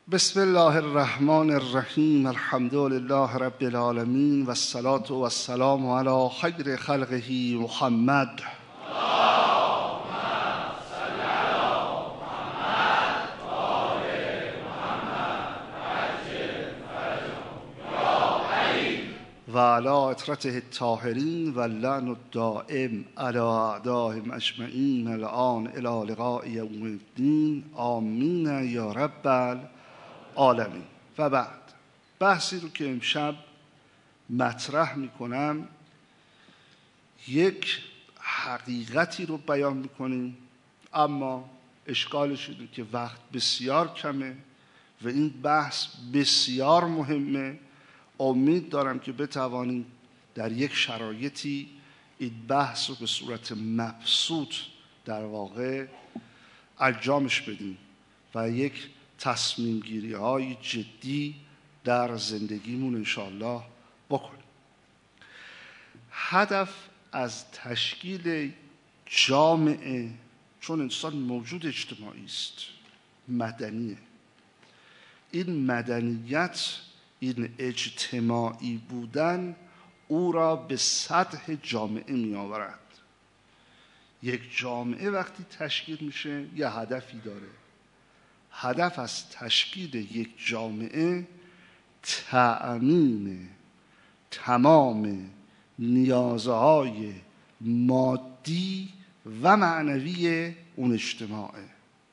بسم الله الرحمن الرحیم. الحمد لله رب العالمین و الصلاة و السلام علی خیر خلقه محمد. و علی اطرته الطاهرین و اللعن الدائم علی اعدائهم اجمعین الان الی لقاء یوم الدین آمین یا رب العالمین. و بعد بحثی رو که امشب مطرح میکنم یک حقیقتی رو بیان میکنیم، اما اشکالش اینه که وقت بسیار کمه و این بحث بسیار مهمه. امید دارم که بتوانیم در یک شرایطی این بحث رو به صورت مبسوط در واقع انجامش بدیم و یک تصمیم گیری های جدی در زندگیمون انشاءالله بکنیم. هدف از تشکیل جامعه، چون انسان موجود اجتماعی است، مدنیه، این مدنیت، این اجتماعی بودن او را به سطح جامعه می آورد. یک جامعه وقتی تشکیل میشه یه هدفی داره. هدف از تشکیل یک جامعه تأمین تمام نیازهای مادی و معنوی اون اجتماعه.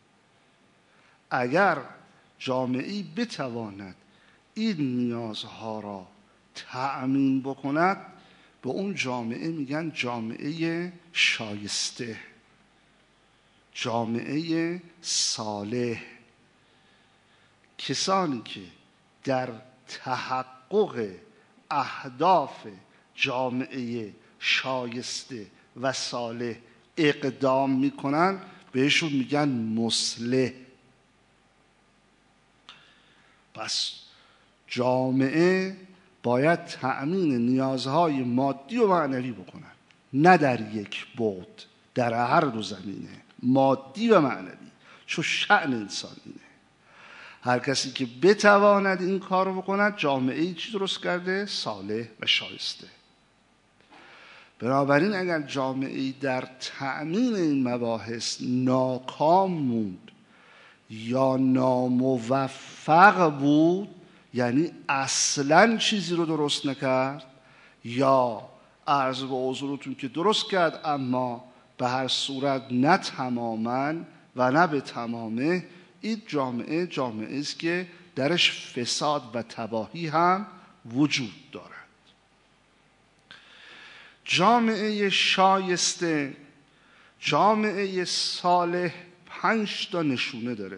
اگر جامعه‌ای بتواند این نیازها را تأمین بکند، به اون جامعه میگن جامعه شایسته، جامعه صالح. کسانی که در تحقق اهداف جامعه شایسته و صالح اقدام میکنن بهشون میگن مصلح. پس جامعه باید تأمین نیازهای مادی و معنوی بکنن، نه در یک بعد، در هر دو زمینه، مادی و معنوی، چون شأن انسان اینه. هر کسی که بتواند این کار رو بکند جامعه چی درست کرده؟ صالح و شایسته. بنابراین اگر جامعه در تأمین این مباحث ناکام موند یا ناموفق بود، یعنی اصلاً چیزی رو درست نکرد، یا عرض به حضورتون که درست کرد اما به هر صورت نه تماماً و نه به تمامه، این جامعه است که درش فساد و تباهی هم وجود دارد. جامعه شایسته، جامعه صالح 5 تا نشونه داره.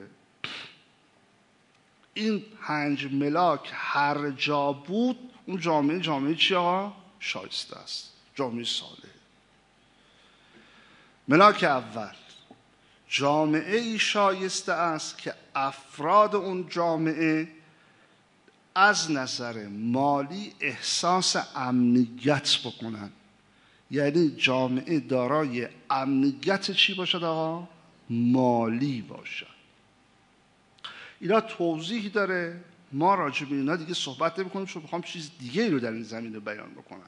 این 5 ملاک هر جا بود اون جامعه چی آقا؟ شایسته است، جامعه صالح. ملاک اول، جامعه شایسته است که افراد اون جامعه از نظر مالی احساس امنیت بکنن. یعنی جامعه دارای امنیت چی باشد آقا؟ مالی باشد. اینا توضیح داره، ما راجع به اینا دیگه صحبت نمی‌کنیم چون می‌خوام چیز دیگه رو در این زمینه بیان بکنم.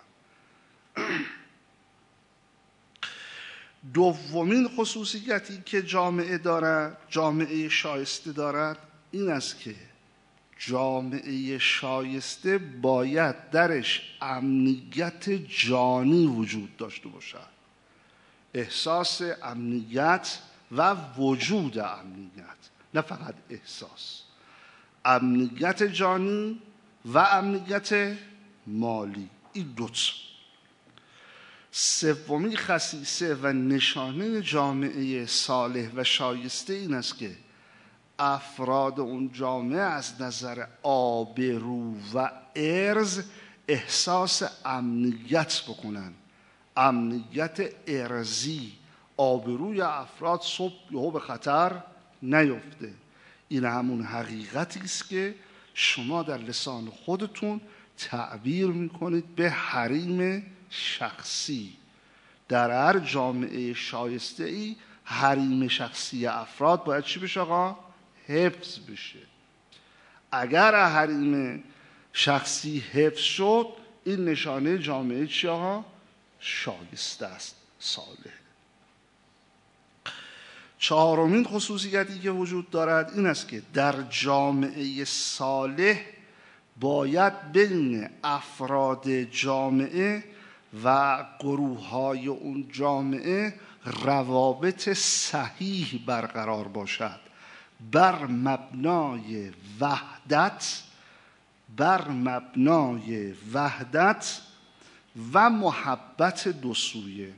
دومین خصوصیتی که جامعه دارد، جامعه شایسته دارد، این است که جامعه شایسته باید درش امنیت جانی وجود داشته باشد. احساس امنیت و وجود امنیت، نه فقط احساس. امنیت جانی و امنیت مالی، این دوتا. سومین خصیصه و نشانه جامعه صالح و شایسته این است که افراد اون جامعه از نظر آبرو و ارز احساس امنیت بکنن. امنیت ارزی، آبروی افراد صبح یهو به خطر نیفته. این همون حقیقتی است که شما در لسان خودتون تعبیر میکنید به حریم شخصی. در هر جامعه شایسته ای حریم شخصی افراد باید چی بشه آقا؟ حفظ بشه. اگر حریم شخصی حفظ شد، این نشانه جامعه چی آقا؟ شایسته است، صالح. چهارمین خصوصیتی که وجود دارد این است که در جامعه صالح باید بین افراد جامعه و گروه‌های اون جامعه روابط صحیح برقرار باشد، بر مبنای وحدت و محبت دو سویه.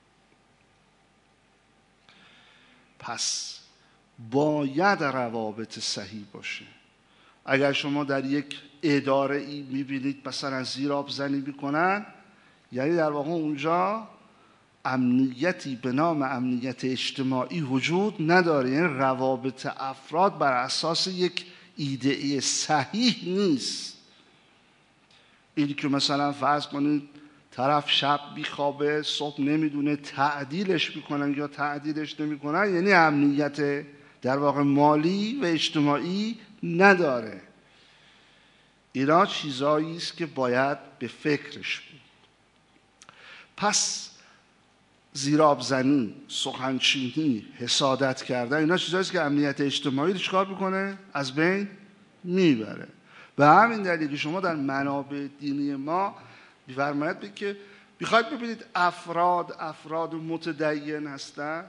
پس باید روابط صحیح باشه. اگر شما در یک اداره ای میبینید مثلا زیرآب زنی میکنن، یعنی در واقع اونجا امنیتی به نام امنیت اجتماعی وجود نداره، یعنی روابط افراد بر اساس یک ایده صحیح نیست. اینی که مثلا فرض کنید طرف شب بیخوابه، صبح نمیدونه تعدیلش میکنن یا تعدیلش نمیکنن، یعنی امنیت در واقع مالی و اجتماعی نداره. اینا چیزایی است که باید به فکرش بود. پس زیرآب زنی، سخنچینی، حسادت کردن، اینا چیزایی است که امنیت اجتماعی رو چیکار میکنه؟ از بین میبره. به همین دلیل که شما در منابع دینی ما می‌فرماید که بخواید ببینید افراد متدین هستن،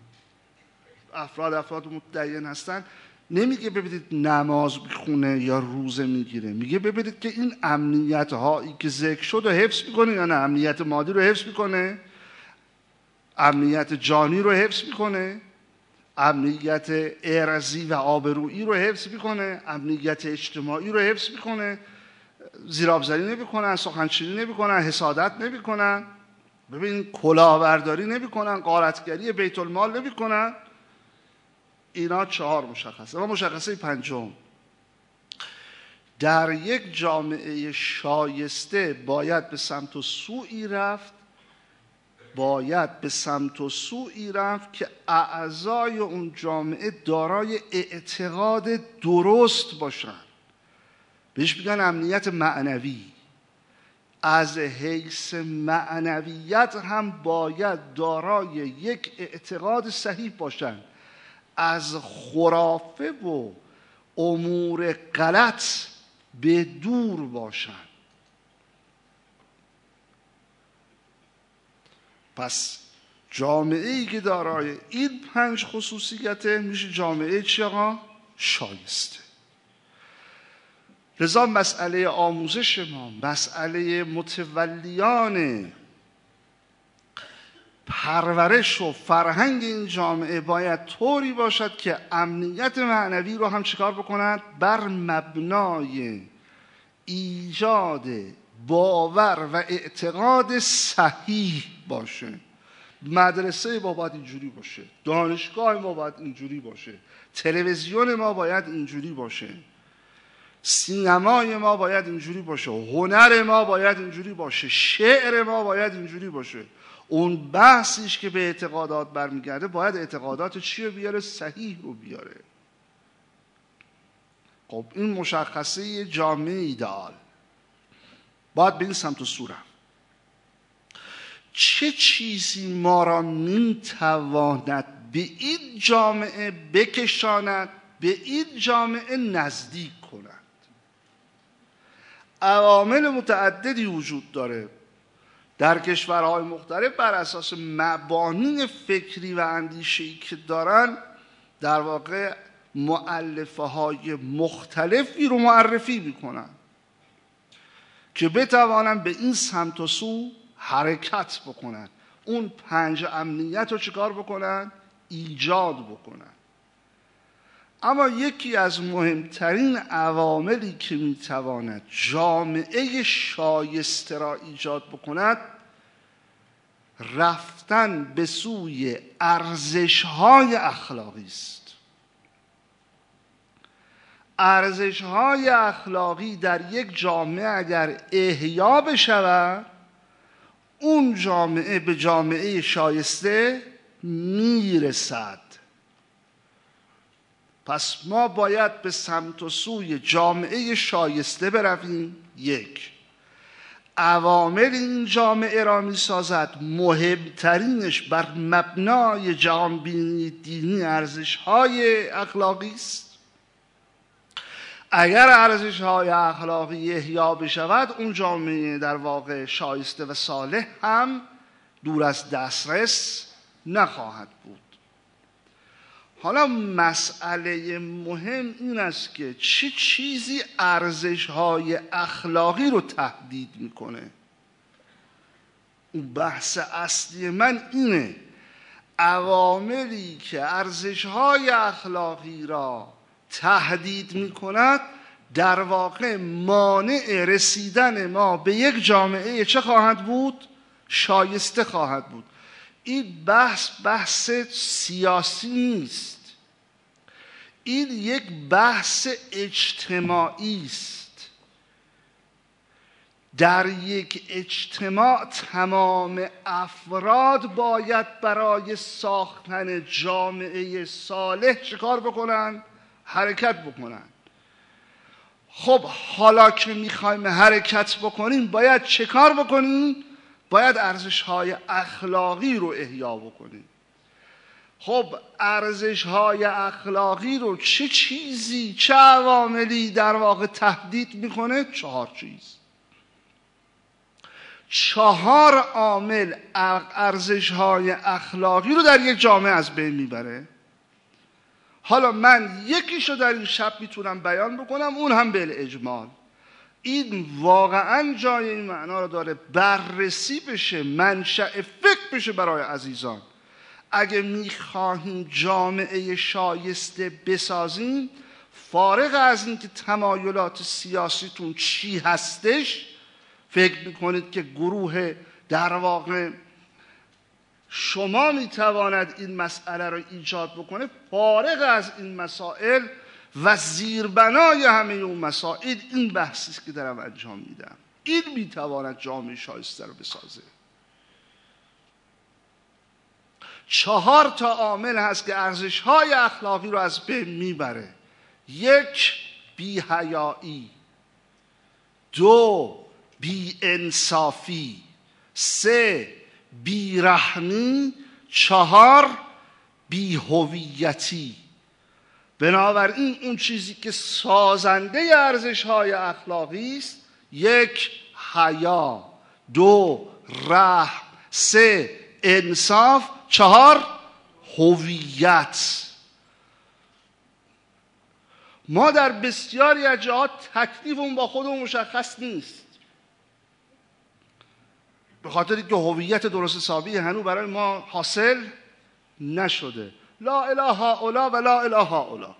افراد متدین هستن، نمیگه ببینید نماز میخونه یا روزه میگیره، میگه ببینید که این امنیت هایی که ذکر شد رو حفظ میکنه یا نه. امنیت مادی رو حفظ میکنه، امنیت جانی رو حفظ میکنه، امنیت ارضی و آبرویی رو حفظ میکنه، امنیت اجتماعی رو حفظ میکنه. زیرآب زنی نمیکنن، سخنچینی نمیکنن، حسادت نمیکنن، ببین کلاهبرداری نمیکنن، غارتگری بیت المال نمیکنن. اینا 4 مشخصه. و مشخصه 5، در یک جامعه شایسته باید به سمت و سویی رفت که اعضای اون جامعه دارای اعتقاد درست باشن. بهش میگن امنیت معنوی. از حیث معنویت هم باید دارای یک اعتقاد صحیح باشن، از خرافه و امور غلط به دور باشن. پس جامعه‌ای که دارای این 5 خصوصیته میشه جامعه چی آقا؟ شایسته. لذا مسئله آموزش ما، مسئله متولیان پرورش و فرهنگ این جامعه باید طوری باشد که امنیت معنوی رو هم چیکار بکنند؟ بر مبنای ایجاد باور و اعتقاد صحیح باشه. مدرسه ما باید اینجوری باشه، دانشگاه ما باید اینجوری باشه، تلویزیون ما باید اینجوری باشه، سینمای ما باید اینجوری باشه، هنر ما باید اینجوری باشه، شعر ما باید اینجوری باشه. اون بحثیش که به اعتقادات برمیگرده باید اعتقادات چی رو بیاره؟ صحیح رو بیاره. خب این مشخصه جامعه ایدئال. باید به این سمت و سو رفت. چه چیزی ما را میتواند به این جامعه بکشاند، به این جامعه نزدیک کند؟ عوامل متعددی وجود داره در کشورهای مختلف. بر اساس مبانی فکری و اندیشه‌ای که دارن، در واقع مؤلفه های مختلفی رو معرفی میکنن که بتوانن به این سمت و سو حرکت بکنن، اون 5 امنیت رو چیکار بکنن؟ ایجاد بکنن. اما یکی از مهمترین عواملی که میتواند جامعه شایسته را ایجاد بکند، رفتن به سوی ارزش‌های اخلاقی است. ارزش‌های اخلاقی در یک جامعه اگر احیا بشود، اون جامعه به جامعه شایسته میرسد. پس ما باید به سمت و سوی جامعه شایسته برویم. یک، عوامل این جامعه را می سازد، مهمترینش بر مبنای جهانبینی دینی ارزش‌های اخلاقی است. اگر ارزش‌های اخلاقی احیا بشود، اون جامعه در واقع شایسته و صالح هم دور از دسترس نخواهد بود. حالا مسئله مهم این است که چه چیزی ارزش‌های اخلاقی رو تهدید میکنه. اون بحث اصلی من اینه، عواملی که ارزش‌های اخلاقی را تهدید میکند در واقع مانع رسیدن ما به یک جامعه چه خواهد بود؟ شایسته خواهد بود. این بحث سیاسی نیست، این یک بحث اجتماعی است. در یک اجتماع تمام افراد باید برای ساختن جامعه صالح چیکار بکنن؟ حرکت بکنن. خب حالا که میخوایم حرکت بکنیم باید چه کار بکنیم؟ باید ارزش‌های اخلاقی رو احیا بکنیم. خب ارزش‌های اخلاقی رو چه چیزی، چه عواملی در واقع تهدید میکنه؟ 4 چیز. 4 عامل ارزش‌های اخلاقی رو در یک جامعه از بین میبره. حالا من یکیشو در این شب میتونم بیان بکنم، اون هم بالاجمال. این واقعا جای این معنا رو داره بررسی بشه، منشأ فکر بشه برای عزیزان. اگه میخواهیم جامعه شایسته بسازیم، فارغ از اینکه تمایلات سیاسیتون چی هستش، فکر میکنید که گروه در واقع شما میتواند این مسئله رو ایجاد بکنه، فارغ از این مسائل و زیربنای همه اون مسائل این بحثی است که دارم انجام میدم. این میتواند جامعه شایسته رو بسازه. 4 عامل هست که ارزش‌های اخلاقی رو از بین میبره. 1 بی‌حیایی، 2 بی‌انصافی، 3 بی‌رحمی، 4 بی‌هویتی. بنابراین اون چیزی که سازنده ارزش‌های اخلاقی است، 1 حیا، 2 رحم، 3 انصاف، 4 هویت. ما در بسیاری از جهات تکلیفمون با خودمون مشخص نیست، به خاطر اینکه هویت درست حسابی هنوز برای ما حاصل نشده. لا اله هؤلاء و لا اله هؤلاء،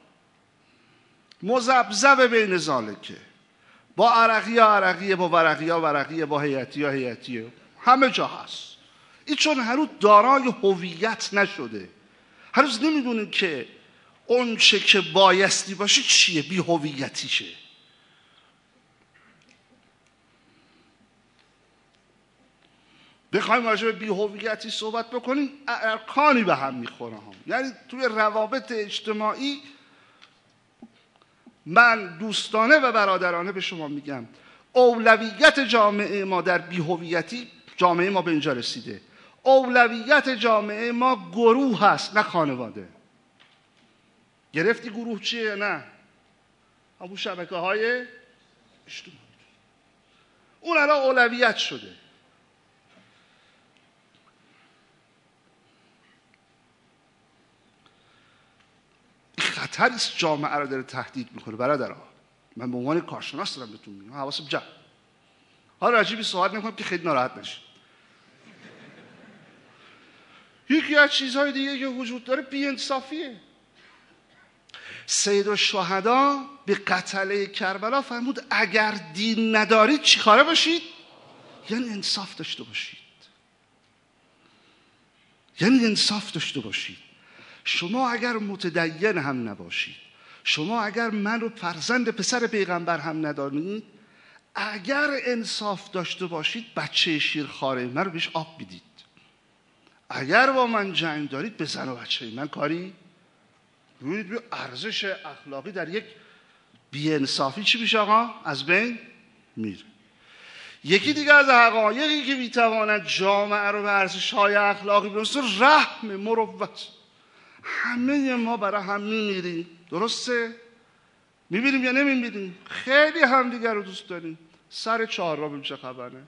مذبذب بین ذالکه. با عرقیه، با ورقیه، با هیئتیه، همه جا هست. این چون هنوز دارای هویت نشده، هنوز نمیدونیم که اون چه که بایستی باشه چیه، بی هویتیشه. بخوایم راجع به بی هویتی صحبت بکنیم، ارکانی به هم میخوره هم. یعنی توی روابط اجتماعی من دوستانه و برادرانه به شما میگم، اولویت جامعه ما در بی هویتی، جامعه ما به اینجا رسیده. اولویت جامعه ما گروه هست، نه خانواده. گرفتی گروه چیه؟ نه همون شبکه‌های اجتماعی، اون الان اولویت شده. خطری است جامعه رو داره تهدید میکنه. برادرها، من به عنوان کارشناس دارم بهتون میگم، حواسم جمع. حالا راجبی صحبت نکنم که خیلی ناراحت نشید. یکی از چیزهای دیگه که وجود داره بی‌انصافیه. سید الشهدا به قتله کربلا فرمود اگر دین ندارید چی کاره باشید؟ یعنی انصاف داشته باشید. یعنی انصاف داشته باشید. شما اگر متدین هم نباشید، شما اگر من رو فرزند پسر پیغمبر هم ندانید، اگر انصاف داشته باشید بچه شیرخواره من رو بهش آب بدید. اگر با من جنگ دارید به زن و بچه من کاری ببینید ارزش اخلاقی در یک بی‌انصافی چی میشه آقا؟ از بین میره. یکی دیگه از حقایقی که میتواند جامعه رو به ارزش‌های اخلاقی برسه رحم، مروت. همه ما برای هم میمیریم، درسته؟ میبینیم یا نمیبینیم؟ خیلی همدیگر رو دوست داریم. سر چهارراه ببین چه خبره؟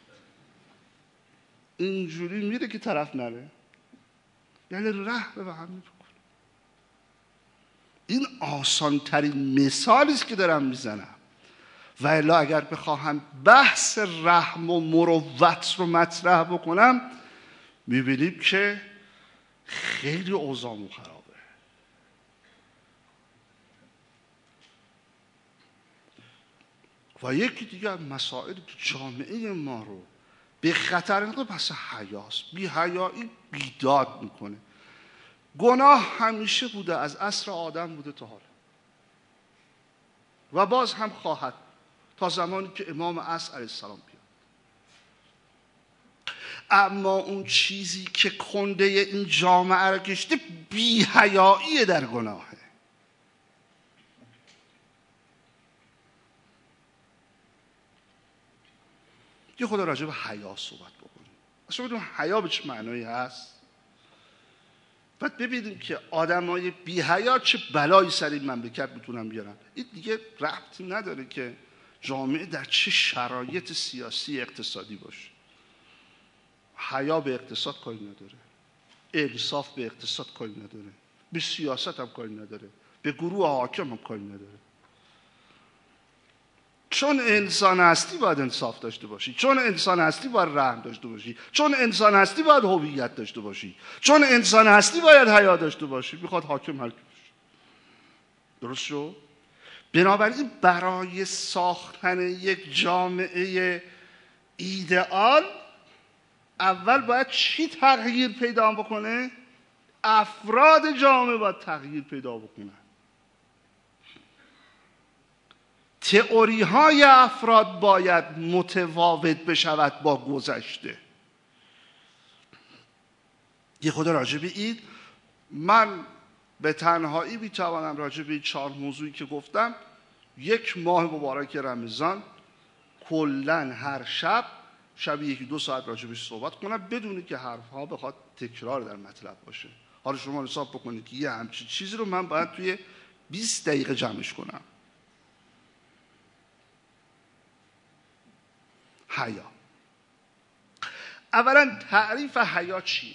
اینجوری میره که طرف نره، یعنی رحم به هم میکنه. این آسان ترین مثالی است که دارم میزنم. و الا اگر بخواهم بحث رحم و مروت رو مطرح بکنم میبینیم که خیلی اوضاعمون خرابه. و یکی دیگه مسائل که جامعه ما رو به خطر انداخته بحث حیاست. بی حیایی بیداد میکنه. گناه همیشه بوده، از عصر آدم بوده تا حالا و باز هم خواهد تا زمانی که امام عصر علیه السلام بیاد. اما اون چیزی که کنده این جامعه رو کشته بی حیایی در گناهه. یه خدا راجع به حیا صحبت بکنیم. اصلا بدون حیا به چه معنایی هست؟ بعد ببینیم که آدمای بی حیا چه بلایی سر این مملکت میتونن بیارن. این دیگه ربطی نداره که جامعه در چه شرایط سیاسی اقتصادی باشه. حیا به اقتصاد کاری نداره، انصاف به اقتصاد کاری نداره، به سیاست هم کاری نداره، به گروه حاکم هم کاری نداره. چون انسان هستی باید انصاف داشته باشی، چون انسان هستی باید رحم داشته باشی، چون انسان هستی باید هویت داشته باشی، چون انسان هستی باید حیا داشته باشی. میخواد حاکم هر کی باشه. درست شو؟ بنابراین برای ساختن یک جامعه ایدئال اول باید چی تغییر پیدا بکنه؟ افراد جامعه باید تغییر پیدا بکنن. تئوری های افراد باید متفاوت بشود با گذشته. یه خود راجع به این من به تنهایی میتوانم راجع به این 4 موضوعی که گفتم یک ماه مبارک رمضان کلن هر شب 1-2 ساعت راجع بهش صحبت کنم بدون که حرفها بخواد تکرار در مطلب باشه. حالا شما حساب بکنید که یه همچین چیزی رو من باید توی 20 دقیقه جمعش کنم. حیا. اولا تعریف حیا چی؟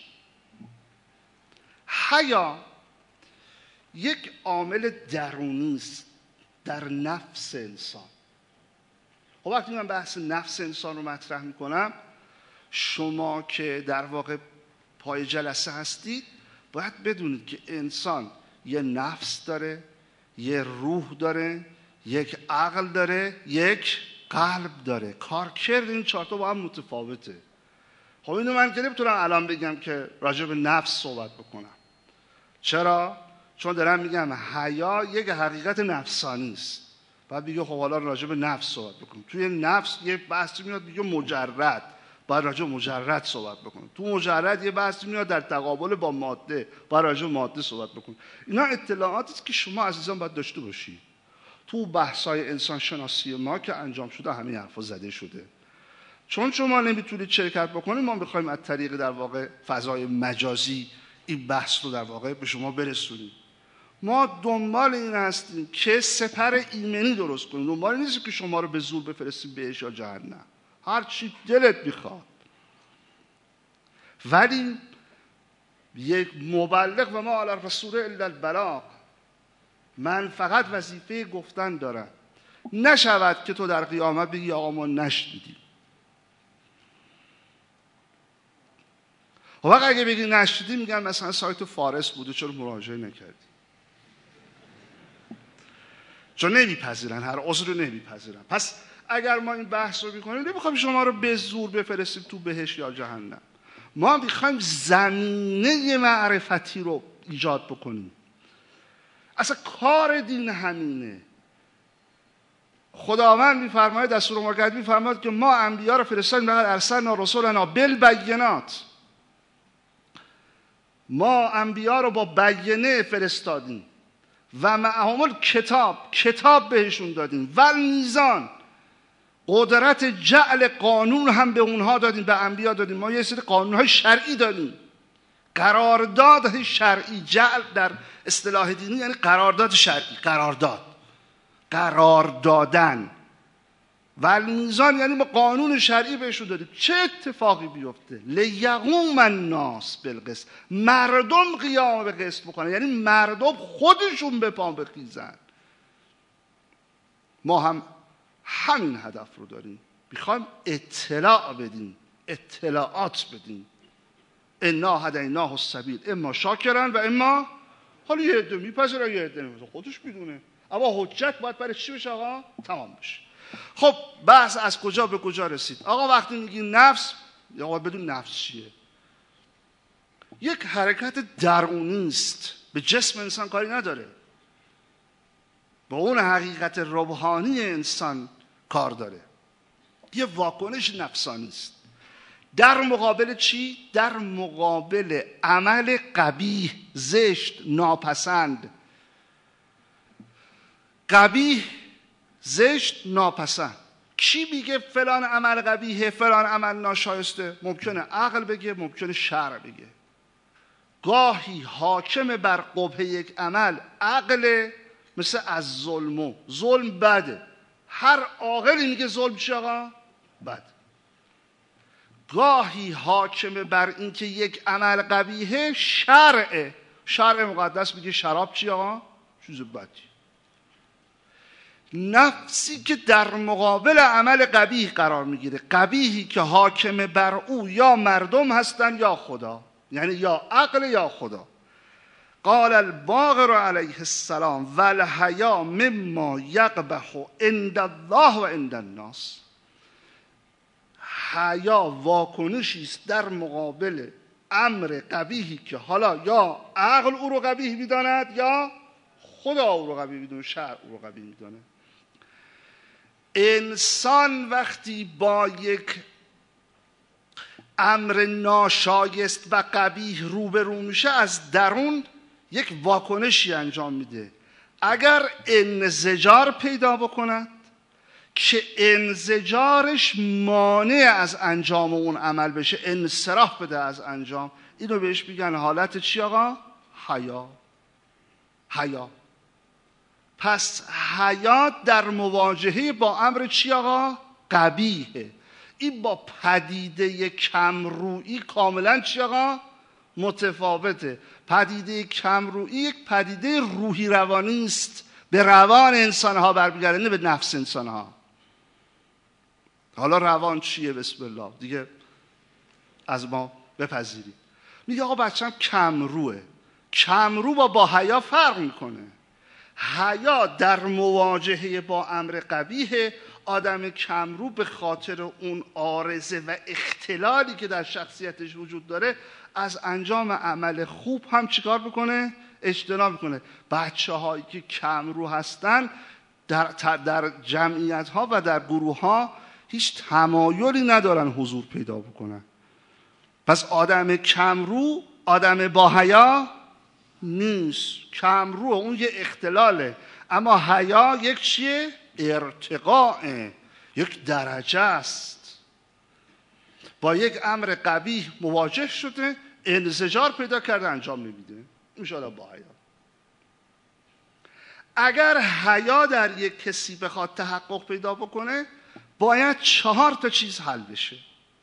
حیا یک عامل درونی است در نفس انسان. خب وقتی من بحث نفس انسان رو مطرح میکنم، شما که در واقع پای جلسه هستید باید بدونید که انسان یه نفس داره، یه روح داره، یک عقل داره، یک قلب داره. کارکرد این 4 تا با هم متفاوته. خب اینو من که نمیتونم الان بگم که راجع به نفس صحبت بکنم. چرا؟ چون دارم میگم حیا یک حقیقت نفسانی است. بعد میگه خب حالا راجع به نفس صحبت بکنم. توی نفس یه بحثی میاد میگه مجرد، باید راجع به مجرد صحبت بکنم. تو مجرد یه بحثی میاد در تقابل با ماده، باید راجع به ماده صحبت بکنم. اینا اطلاعاتی است که شما عزیزان باید داشته باشید. تو بحث‌های انسان شناسی ما که انجام شده همین حرفا زده شده. چون شما نمیتونید شرکت بکنید، ما می‌خوایم از طریق در واقع فضای مجازی این بحث رو در واقع به شما برسونیم. ما دنبال این هستیم که سپر ایمنی درست کنیم. دنبال نیست که شما رو به زور بفرستیم بهش یا جهنم. هر چی دلت میخواد. ولی یک مبلغ و ما علی الرسول الا البلاغ، من فقط وظیفه گفتن دارم. نشود که تو در قیامت بگی آقا ما نشنیدیم. و وقت اگه بگی نشنیدیم میگن مثلا سایت فارس بوده چرا مراجعه نکردی؟ چون نمیپذیرن، هر عذر رو نمیپذیرن. پس اگر ما این بحث رو میکنیم نمیخوایم شما رو به زور بفرستیم تو بهشت یا جهنم. ما میخوایم زمینه معرفتی رو ایجاد بکنیم. اصلا کار دین همینه. خداوند میفرماید، دستور مقدس میفرماید که ما انبیا رو فرستادیم، لقد ارسلنا رسلنا بالبینات. ما انبیا رو با بیانه فرستادیم. و معهم الکتاب، کتاب بهشون دادیم، و میزان، قدرت جعل قانون هم به اونها دادیم، به انبیا دادیم. ما یه سری قانونهای شرعی دادیم، قرارداد شرعی. جعل در اصطلاح دینی یعنی قرارداد شرعی، قرار دادن. و میزان یعنی ما قانون شرعی بهشون دادیم. چه اتفاقی بیفته؟ لیقوم الناس بالقسط، مردم قیام به قسط بکنن، یعنی مردم خودشون به پا بخیزن. ما هم همین هدف رو داریم، میخوایم اطلاع بدیم، اطلاعات بدیم. انا هدیناه السبیل اما شاکرا و اما، حالا یه عده میپذیره یه عده نمیپذیره، خودش میدونه، اما حجت باید برای چی بشه آقا؟ تمام بشه. خب بحث از کجا به کجا رسید؟ آقا وقتی میگیم نفس، یا آقا بدون نفس چیه؟ یک حرکت درونی است، به جسم انسان کاری نداره، با اون حقیقت روحانی انسان کار داره. یه واکنش نفسانی است. در مقابل چی؟ در مقابل عمل قبیح، زشت، ناپسند. قبیح، زشت، ناپسند. کی میگه فلان عمل قبیحه، فلان عمل ناشایسته؟ ممکنه عقل بگه، ممکنه شرع بگه. گاهی حاکم بر قبح یک عمل عقل، مثل از ظلم. ظلم بده، هر عاقلی میگه ظلم چی آقا؟ بد. گاهی حاکم بر اینکه یک عمل قبیحه شرعه. شرع مقدس میگه شراب چی آقا؟ چیز بدی. نفسی که در مقابل عمل قبیح قرار میگیره، قبیحی که حاکم بر او یا مردم هستن یا خدا، یعنی یا عقل یا خدا. قال الباقر علیه السلام والحیا مما یقبح عند الله و عند الناس. حیا واکنشی است در مقابل امر قبیحی که حالا یا عقل او رو قبیح میداند یا خدا او رو قبیح میدونه، شرع او رو قبیح میدونه. انسان وقتی با یک امر ناشایست و قبیح روبرو میشه، از درون یک واکنشی انجام میده. اگر انزجار پیدا بکند که انزجارش مانع از انجام اون عمل بشه، انصراف بده از انجام، اینو بهش میگن حالت چی آقا؟ حیا. پس حیا در مواجهه با امر چی آقا؟ قبیحه. این با پدیده کمرویی کاملا چی آقا؟ متفاوته. پدیده کمرویی یک پدیده روحی روانی است، به روان انسان ها برمیگرده، نه به نفس انسان ها. حالا روان چیه؟ بسم الله دیگه از ما بپذیرید. میگه آقا بچه‌م کمروه. کمرو با حیا فرق میکنه. حیا در مواجهه با امر قبیح، آدم کمرو به خاطر اون عارضه و اختلالی که در شخصیتش وجود داره، از انجام عمل خوب هم چیکار بکنه؟ اجتناب میکنه. بچه هایی که کمرو هستن در جمعیت ها و در گروه ها هیچ تمایلی ندارن حضور پیدا بکنن. پس آدم کمرو آدم با حیا نیست. کمرو اون یه اختلاله، اما حیا یک چیه؟ ارتقاء، یک درجه است. با یک امر قبیح مواجه شده، انزجار پیدا کرده، انجام نمیده، انشاءالله با حیا. اگر حیا در یک کسی بخواد تحقق پیدا بکنه، باید 4 چیز حل بشه.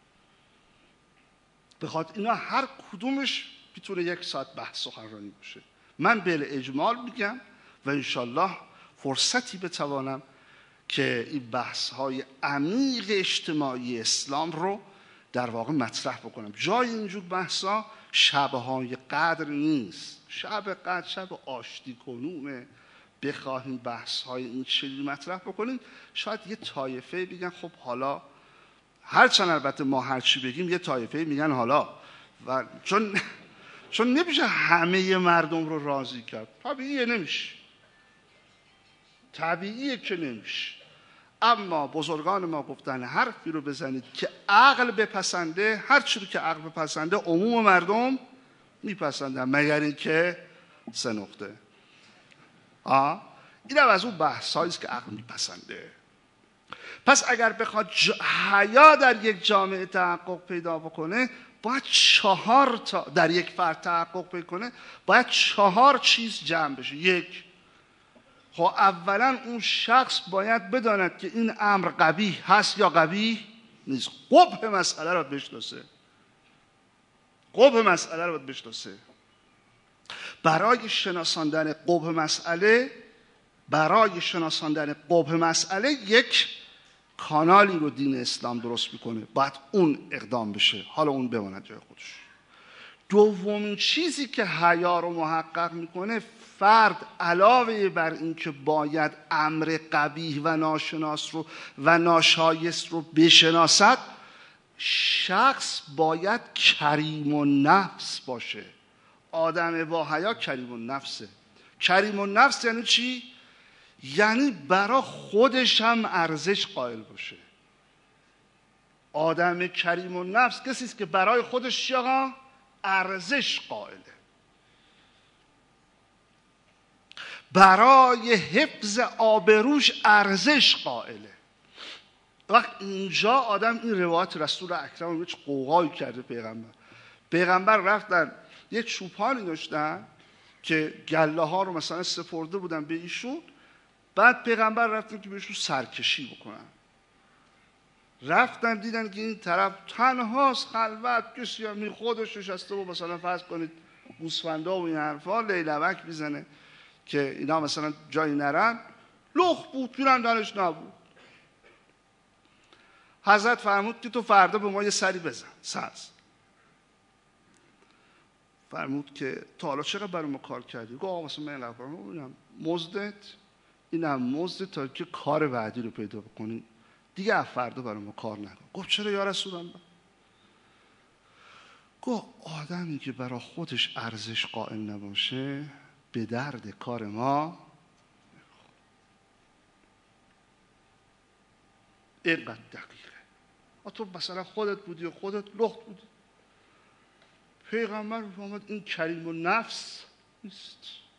بخواد اینا هر کدومش میتونه 1 ساعت بحث سخنرانی باشه. من به اجمال میگم و انشالله فرصتی بتوانم که این بحث‌های عمیق اجتماعی اسلام رو در واقع مطرح بکنم. جای اینجور بحث‌ها شب‌های قدر نیست. شب قدر شب آشتی کنونه. بخواهیم بحث‌های این چنین مطرح بکنیم، شاید یه طایفه بگن خب حالا، هرچند البته ما هرچی بگیم یه طایفه میگن حالا، و چون نمیشه همه مردم رو راضی کرد. طبیعیه نمیشه، طبیعیه که نمیشه. اما بزرگان ما گفتن حرفی رو بزنید که عقل بپسنده، هر چی رو که عقل بپسنده عموم مردم میپسندن، مگر اینکه 3 نقطه. این هم از اون بحثایی است که عقل میپسنده. پس اگر بخواد حیا در یک جامعه تحقق پیدا بکنه، باید 4 تا در یک فرد تحقق پیدا کنه، باید 4 چیز جمع بشه. یک، خب اولا اون شخص باید بداند که این امر قبیح هست یا قبیح نیست. قبح مسئله رو بشناسه. قبح مسئله رو بشناسه. برای شناساندن قبح مسئله یک کانالی رو دین اسلام درست میکنه، باید اون اقدام بشه، حالا اون بماند جای خودش. دومین چیزی که حیا رو محقق میکنه، فرد علاوه بر این که باید امر قبیح و ناشناس رو و ناشایست رو بشناسد، شخص باید کریم النفس باشه. آدم با حیا کریم النفسه. کریم النفس یعنی چی؟ یعنی برای خودش هم ارزش قائل باشه. آدم کریم النفس کسی است که برای خودش چی آقا؟ ارزش قائله. برای حفظ آبروش ارزش قائله. وقت اینجا آدم این روایت رسول اکرم رو قوقایی کرده پیغمبر رفتن یه چوپانی داشتن که گله ها رو مثلا سپرده بودن به ایشون، بعد پیغمبر رفتن که بهشون سرکشی بکنن. رفتن دیدن که این طرف تنهاست، خلوت، کسی هم خودش نشسته و مثلا فرض کنید گوسفندا و این حرفا لیلوک میزنه که اینا مثلا جایی نرن. لخ بود، پیرندنش نبود. حضرت فرمود که تو فردا به ما یه سری بزن ساز. فرمود که تا حالا چقدر برای ما کار کردی؟ گفت آقا مثلا من اینقدر کار کردم. اینم مزدت، اینم مزدت تا که کار بعدی رو پیدا بکنی، دیگه از فردا برای ما کار نکن. گفت چرا یا رسول الله؟ گفت آدمی که برای خودش ارزش قائل نباشه به درد کار ما اینقدر دقیقه. تو مثلا خودت بودی و خودت لخت بودی، پیغمبر فرمود این کریم النفس نیست.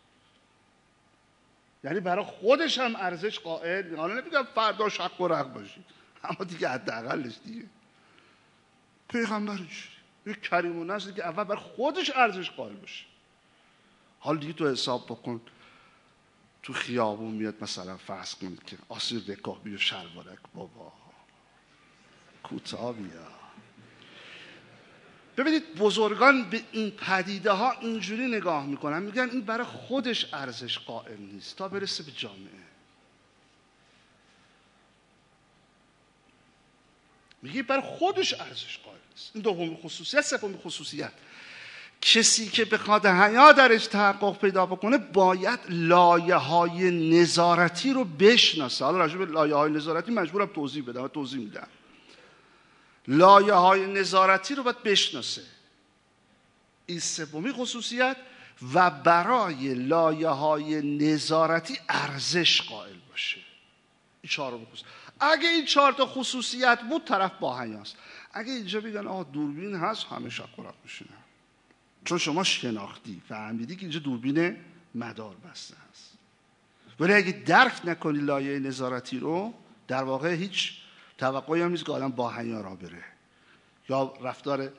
یعنی برای خودش هم ارزش قائل، حالا نمیگم فردا شق و رق باشی، اما دیگه حداقلش دیگه پیغمبر اینجوری یک کریم النفسی که اول برای خودش ارزش قائل باشه. حالا دیگه تو حساب بکن تو خیابون میاد مثلا فرض کنید که آسیر رکاه بیا شلوارک بابا کوتاه بیا. ببینید بزرگان به این پدیده ها اینجوری نگاه میکنن، میگن این برای خودش ارزش قائل نیست تا برسه به جامعه. میگه برای خودش ارزش قائل نیست. این دومین خصوصیت. سومین خصوصیت، کسی که بخواد حیا درش تحقق پیدا بکنه باید لایه‌های نظارتی رو بشناسه. حالا راجع به لایه‌های نظارتی مجبورم توضیح بدم و توضیح میدم. لایه‌های نظارتی رو باید بشناسه. این سومین خصوصیت. و برای لایه‌های نظارتی ارزش قائل باشه. این 4 خصوصیت. اگه این 4 تا خصوصیت بود طرف با حیاست. اگه اینجا بگن آقا دوربین هست همه شقرق میشینن، چون شما شناختی فهمیدی که اینجا دوربین مدار بسته هست، ولی اگه درک نکنی لایه نظارتی رو، در واقع هیچ توقعی هم نیست که آدم با حیا را بره یا رفتار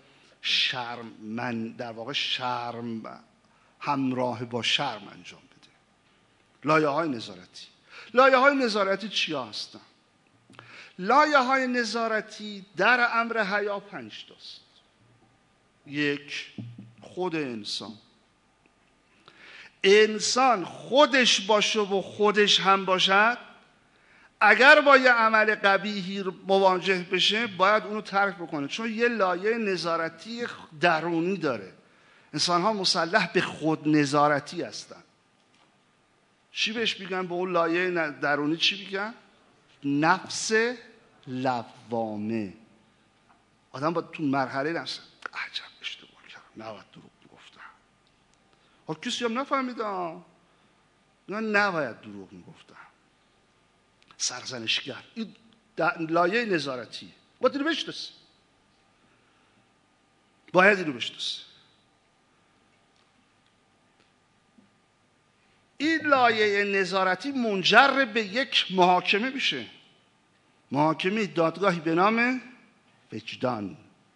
در واقع شرم همراه با شرم انجام بده. لایه‌های نظارتی. لایه‌های نظارتی چیا هستن؟ لایه‌های نظارتی در امر حیا 5 تاست. 1. خود انسان خودش باشه و خودش هم باشد، اگر با یه عمل قبیحی مواجه بشه باید اونو ترک بکنه، چون یه لایه نظارتی درونی داره. انسان ها مسلح به خود نظارتی هستن. چی بهش میگن؟ به اون لایه درونی چی میگن؟ نفس لوامه. آدم با تو مرحله نفس عجب اشتباه کردم، نباید دروغ میگفتم. حالا کسی هم نفهمیده نباید دروغ میگفتم. سرزنشگر. این لایه نظارتی باید اینو بشناسه. این لایه نظارتی منجر به یک محاکمه میشه، محاکمه دادگاهی به نام وجدان.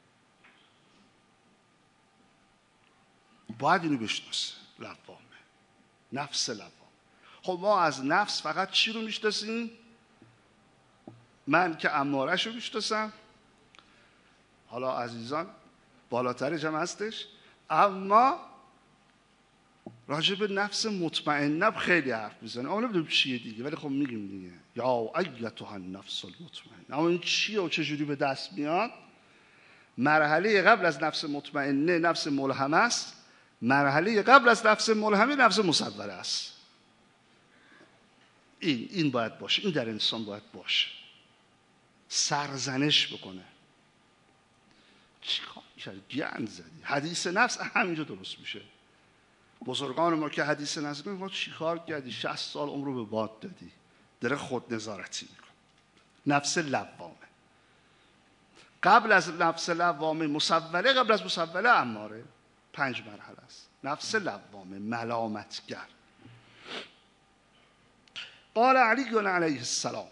باید اینو بشناسه. لوامه، نفس لوامه. خب ما از نفس فقط چی رو میشناسیم؟ من که امارش رو میشناسم، حالا عزیزان بالاترش هم هستش، اما راجع به نفس مطمئنه خیلی حرف میزنه. اما نمیدونم چیه دیگه، ولی خب میگیم دیگه یا ایتها النفس المطمئنه. اما این چیه و چجوری به دست میاد؟ مرحله قبل از نفس مطمئنه نفس ملهمه است، مرحله قبل از نفس ملهمه نفس مصوره است. این باید باشه، این در انسان باید باشه. سرزنش بکنه. چیکار می‌کردی؟ گند زدی. حدیث نفس همینجا درست میشه. بزرگان ما که حدیث نفس میگن چیکار کردی؟ 60 سال عمر رو به باد دادی. داره خود نظارتی میکنه. نفس لوامه. قبل از نفس لوامه مسوله، قبل از مسوله اماره. 5 مرحله است. نفس لوامه، ملامتگر. قال علی علیه السلام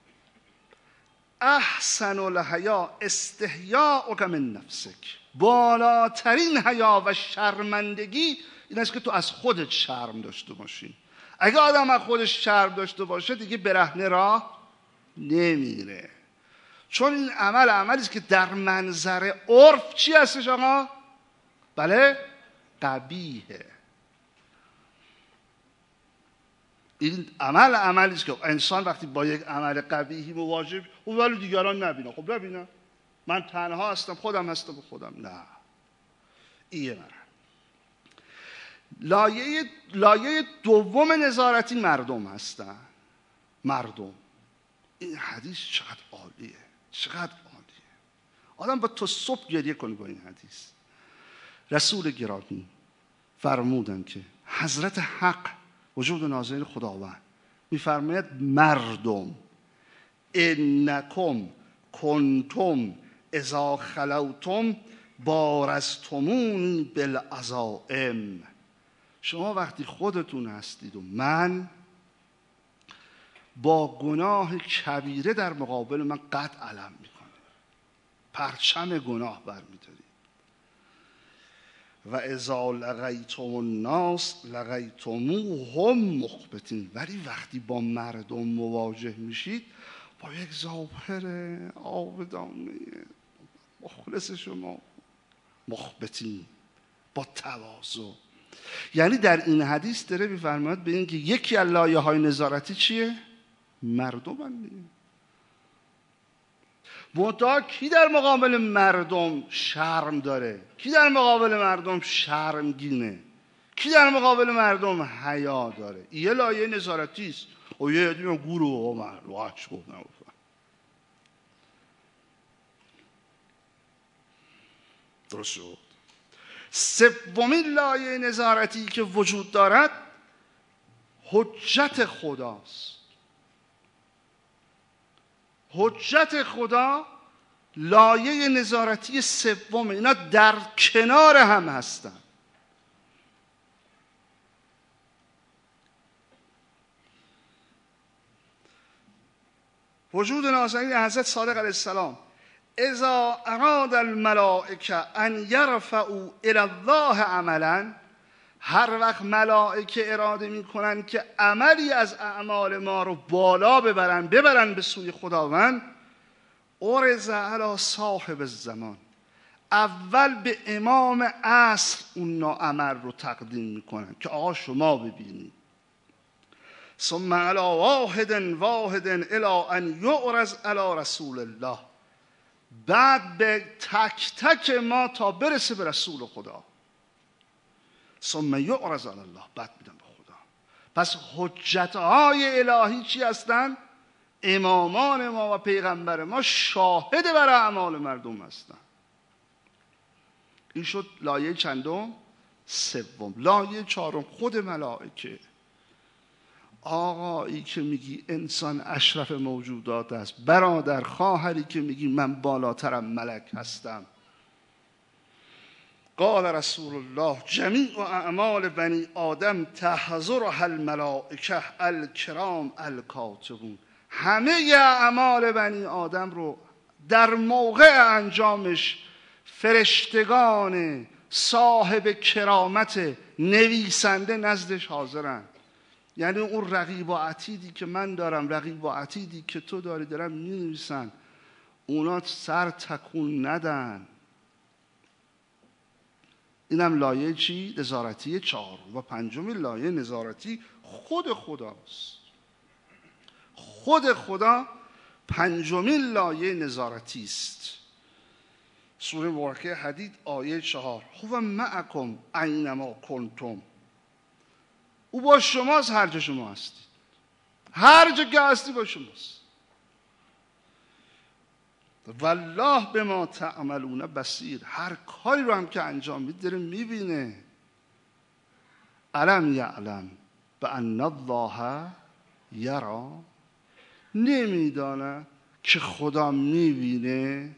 احسن الحیا استحیاءک من نفسک. بالاترین حیا و شرمندگی این است که تو از خودت شرم داشته باشی. اگه آدم از خودش شرم داشته باشه دیگه برهنه راه نمیره. چون این عملی است که در منظر عرف چی هستش آقا؟ بله؟ قبیحه. این عملی است که انسان وقتی با یک عمل قبیحی مواجه او ولی دیگران نبینه. خب نبینه، من تنها هستم، خودم هستم و خودم. نه، این لایه دوم نظارتی مردم هستن. مردم. این حدیث چقدر عالیه، چقدر عالیه. آدم با تو صبح گریه کنه با این حدیث. رسول گرامی فرمودن که حضرت حق وجود نازل خداوند میفرماید مردم انکم کنتم اذا خلوتم بارزتمونی بالعزائم. شما وقتی خودتون هستید و من با گناه کبیره در مقابل من قد علم میکنه، پرچم گناه برمیدارید. و اذا لقیتم الناس لقیتموهم مخبتین. ولی وقتی با مردم مواجه میشید با یک ظاهر عابدانه مخلص شما مخبتین، با تواضع. یعنی در این حدیث داره می‌فرماید به این که یکی از لایه‌های نظارتی چیه؟ مردم. منتها کی در مقابل مردم شرم داره؟ کی در مقابل مردم شرمگینه؟ کی در مقابل مردم حیا داره؟ یه لایه نظارتی است. و یه دیگه گورو و واچ گفتم. درست شد. سومین لایه نظارتی که وجود دارد حجت خداست. حجت خدا لایه نظارتی سوم. اینا در کنار هم هستن. وجود نازنین حضرت صادق علیه السلام اذا اراد الملائکه ان یرفعوا الی الله عملا، هر وقت ملائکه اراده میکنن که عملی از اعمال ما رو بالا ببرن به سوی خداوند، عرض علی صاحب الزمان، اول به امام عصر اون عمل رو تقدیم میکنن که آقا شما ببینید. ثم علی واحد الی ان یعرض علی رسول الله، بعد به تک تک ما تا برسه به رسول خدا. ثم یعرض علی الله، بعد میدم به خدا. پس حجتهای الهی چی هستن؟ امامان ما و پیغمبر ما شاهد بر اعمال مردم هستن. این شد لایه چندم؟ سوم. لایه چهارم خود ملائکه. آقایی که میگی انسان اشرف موجودات است، برادر خواهری که میگی من بالاترم ملک هستم، قال رسول الله جمیع اعمال بنی آدم تحضرها الملائکه الکرام الکاتبون. همه اعمال بنی آدم رو در موقع انجامش فرشتگان صاحب کرامت نویسنده نزدش حاضرن. یعنی اون رقیب و عتیدی که من دارم، رقیب و عتیدی که تو داری، دارم می‌نویسن، اونا سر تکون ندن. اینم لایه چی؟ نظارتی 4. و پنجمین لایه نظارتی خود خداست. خود خدا پنجمین لایه نظارتی است. سوره مبارکه حدید آیه 4 هو معکم اینما کنتم. او با شماست هر جا شما هستید. هر جا که هستی با شماست. والله بما تعملون بصیر. هر کاری رو هم که انجام میدید داره میبینه. الم یعلم بان الله یرا. نمیدانه که خدا میبینه.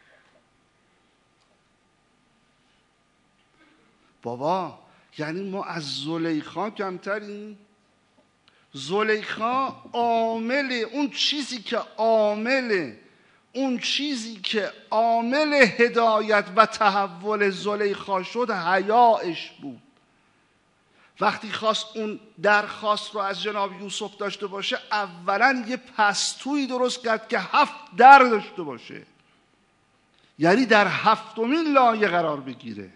بابا یعنی ما از زلیخا کمتریم؟ زلیخا عامل اون چیزی که عامل هدایت و تحول زلیخا شد حیایش بود. وقتی خواست اون درخواست رو از جناب یوسف داشته باشه، اولا یه پستویی درست کرد که 7 در داشته باشه، یعنی در 7مین لایه قرار بگیره.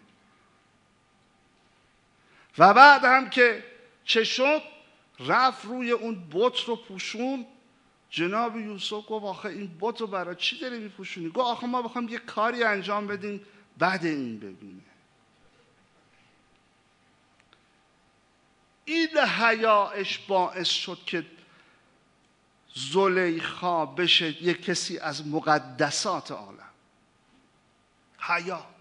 و بعد هم که چه شد، رفت روی اون بت رو پوشون. جناب یوسف گفت آخه این بت رو برای چی داری میپوشونی؟ گفت آخه ما بخوام یه کاری انجام بدیم بعد این ببینه. این حیایش باعث شد که زلیخا بشه یک کسی از مقدسات عالم. حیا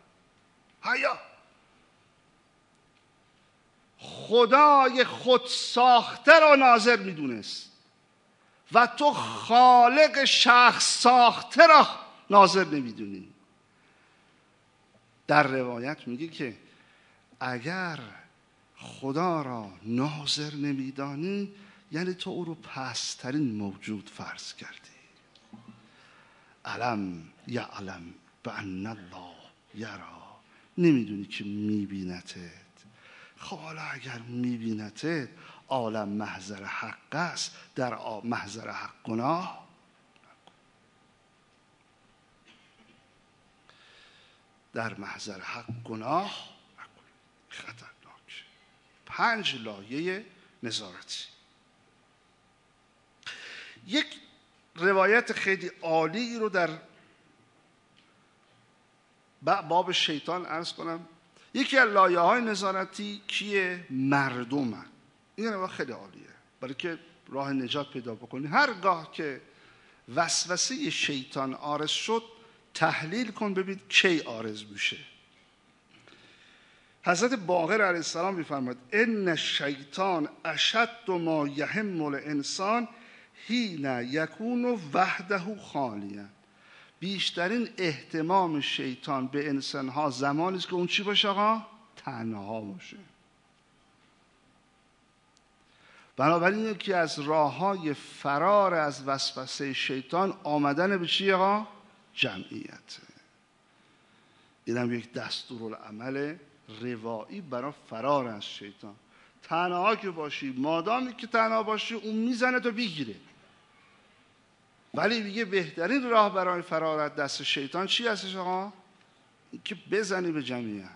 خدای خود ساخته را ناظر میدونست و تو خالق شخص ساخته را ناظر نمیدونی. در روایت میگه که اگر خدا را ناظر نمیدانی یعنی تو او رو پسترین موجود فرض کردی. الم یعلم بان الله یرا. نمیدونی که میبینتت. خب حالا اگر میبینتت عالم محضر حق است، در محضر حق گناه در محضر حق گناه خطرناک. 5 لایه نظارتی. یک روایت خیلی عالی رو در باب شیطان عرض کنم. یکی از لایه های نظارتی کیه؟ مردمن. این روایت خیلی عالیه برای که راه نجات پیدا بکنی. هرگاه که وسوسه شیطان عارض شد تحلیل کن ببین کی عارض میشه. حضرت باقر علیه السلام میفرماد ان الشیطان اشد ما یهم الانسان حین یکون وحده خالیا. بیشترین اهتمام شیطان به انسانها زمانی است که اون چی باشه آقا؟ تنها باشه. بنابراین یکی از راه‌های فرار از وسوسه شیطان آمدن به چی آقا؟ جمعیت. اینم یک دستورالعمل روایی برای فرار از شیطان. تنها که باشی، مادامی که تنها باشی اون میزنه تو بگیره. ولی میگه بهترین راه برای فرار از دست شیطان چی هستش آقا؟ این که بزنی به جمعیت.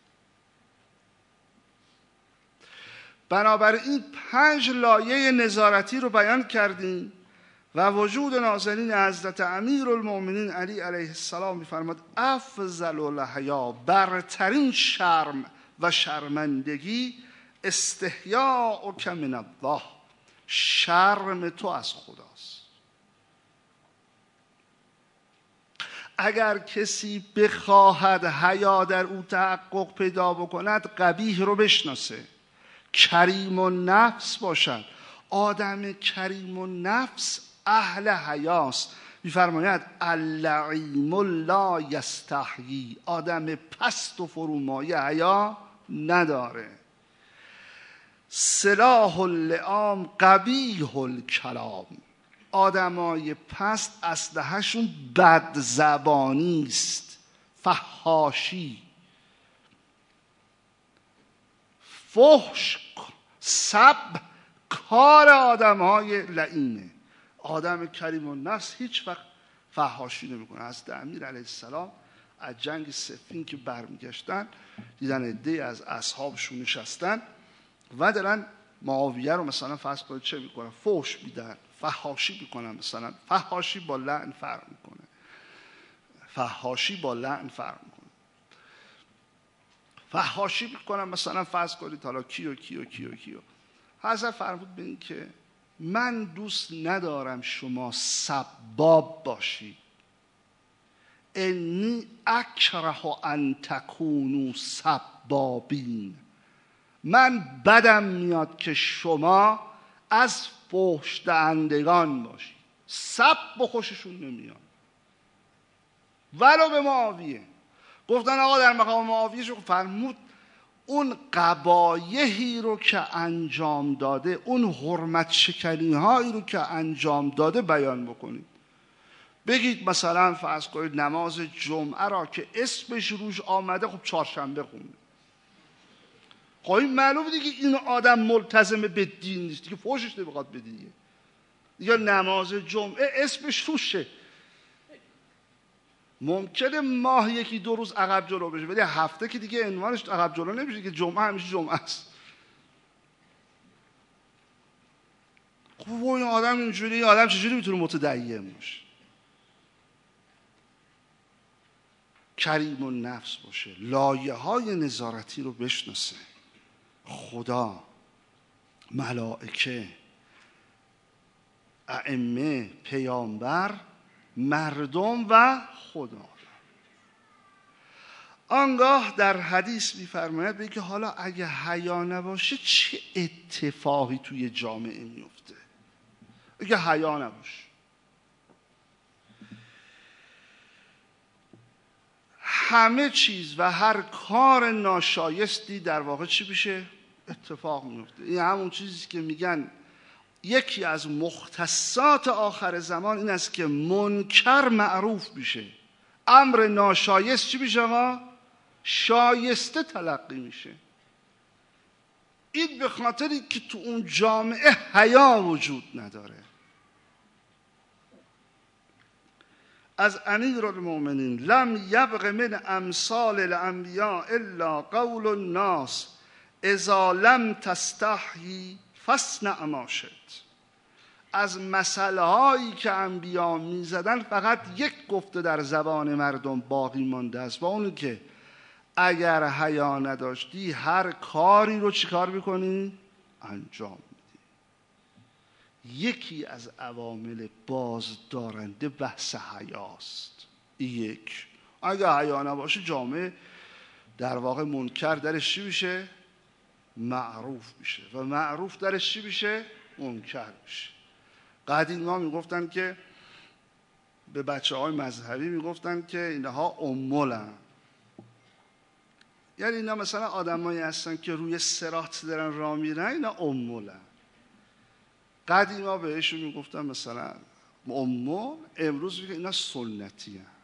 بنابراین 5 لایه نظارتی رو بیان کردیم و وجود نازنین حضرت امیرالمؤمنین علی علیه السلام میفرماد افضل الحیا، برترین شرم و شرمندگی استحیاءک من الله، شرم تو از خداست. اگر کسی بخواهد حیا در او تحقق پیدا بکند قبیح رو بشناسه، کریم النفس باشد. آدم کریم النفس اهل حیاست. می‌فرماید اللعیم لا یستحیی، آدم پست و فرومایه حیا نداره. سلاح اللئام قبیح الکلام، آدمای پست اسلحه‌شون بد زبانی است، فحاشی، فحش، سب، کار آدم‌های لعینه. آدم کریم النفس هیچ وقت فحاشی نمی‌کنه. حضرت امیر علیه السلام از جنگ صفین که برمیگشتن دیدن عده‌ای از اصحابشون نشستن و دارن معاویه رو مثلا فرض کنید چه میکنن؟ فحش میدن، فحاشی میکنن. مثلا فحاشی با لعن فرق میکنه. فحاشی با لعن فرق میکنه. فحاشی میکنن مثلا فرض کنید حالا کیو کیو کیو کیو. حضرت فرمود به این که من دوست ندارم شما سباب باشی، انی اکره ان تکونوا سبابین، من بدم میاد که شما از فحش دهندگان باشید. سب به خوششون نمیاد. ولو به معاویه گفتن آقا در مقام معاویه شو، فرمود اون قبایحی رو که انجام داده، اون حرمت شکنی هایی رو که انجام داده بیان بکنید. بگید مثلا فرض کنید نماز جمعه را که اسمش روش آمده خب چهارشنبه خونده. خب این معلومه دیگه این آدم ملتزم به دین نیست دیگه، فحشش نمیخواد بده دیگه. دیگه نماز جمعه اسمش روشه. ممکنه ماه یکی دو روز عقب جلو بشه ولی هفته که دیگه عنوانش عقب جلو نمیشه که جمعه همیشه جمعه است. خب این آدم اینجوری، این آدم چجوری میتونه متدین باشه؟ کریم النفس باشه، لایه های نظارتی رو بشناسه. خدا، ملائکه، ائمه، پیامبر، مردم و خدا. آنگاه در حدیث می‌فرماید بگه حالا اگه حیا نباشه چه اتفاقی توی جامعه میفته؟ اگه حیا نباشه همه چیز و هر کار ناشایستی در واقع چی بشه؟ اتفاق میفته. این همون چیزی که میگن یکی از مختصات آخر زمان این است که منکر معروف بشه، امر ناشایست چی بشه آقا؟ شایسته تلقی میشه. این به خاطری که تو اون جامعه حیا وجود نداره. از امیرالمؤمنین لم یبق من امثال الانبیاء الا قول الناس اذا لم تستحی فاصنع ما شئت. از مسئله هایی که انبیا میزدن فقط یک گفته در زبان مردم باقی مانده است و اون که اگر حیا نداشتی هر کاری رو چیکار میکنی؟ انجام میدی. یکی از عوامل بازدارنده بحث حیاست. یک، اگر حیا نباشه جامعه در واقع منکر درش چی میشه؟ معروف میشه و معروف درش چی میشه؟ منکر میشه. قدیما میگفتن که به بچه های مذهبی میگفتن که اینها امولن، یعنی اینا مثلا آدمایی هستن که روی صراط دارن راه میرن، اینا امولن. قدیما بهشون میگفتن مثلا امول، امروز میگن اینا سنتی هن.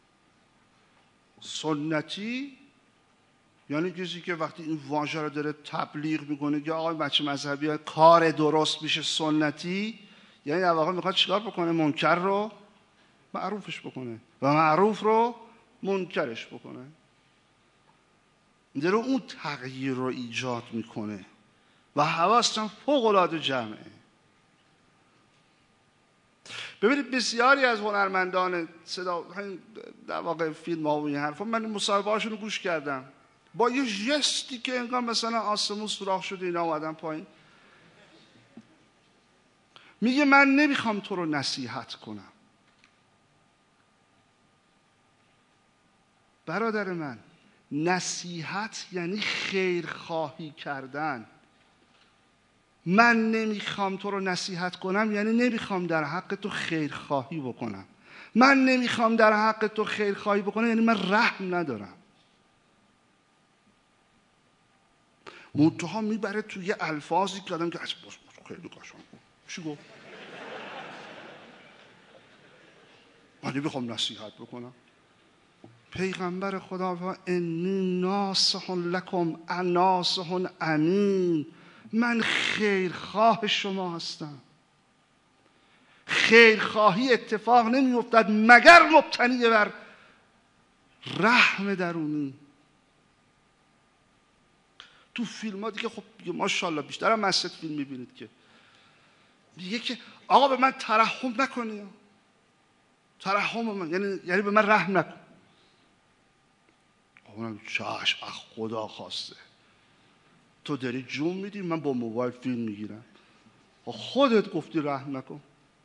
سنتی یعنی کسی که وقتی این واژه رو داره تبلیغ میکنه که آقای بچه مذهبی ها کار درست میشه سنتی، یعنی در واقع میخواد چیکار بکنه؟ منکر رو معروفش بکنه و معروف رو منکرش بکنه. در اون تغییر رو ایجاد میکنه و حواسشون فوق العاده جمعه. ببینید بسیاری از هنرمندان صدا در واقع فیلم ها و این حرفا من مصاحبه هاشون رو گوش کردم، با یه ژستی که انگار مثلا آسمون سوراخ شده اینا اومدن پایین، میگه من نمیخوام تو رو نصیحت کنم. برادر من، نصیحت یعنی خیرخواهی کردن. من نمیخوام تو رو نصیحت کنم یعنی نمیخوام در حق تو خیرخواهی بکنم. من نمیخوام در حق تو خیر خواهی بکنه یعنی من رحم ندارم. منتها میبره توی الفاظی که آدم که خیلی قشنگ چی گفت؟ من نمیخوام نصیحت بکنم. پیغمبر خدا و انی ناصح لکم ناصح امین، من خیرخواه شما هستم. خیرخواهی اتفاق نمیافتد مگر مبتنی بر رحم درونی. تو فیلم ها دیگه خب ماشاءالله بیشتر هم مسجد فیلم میبینید که میگه که آقا به من ترحم نکنی، ترحم من یعنی به من رحم نکن. آقا چشم خدا خواسته تو داری جون میدی من با موبایل فیلم میگیرم، خودت گفتی رحم نکن.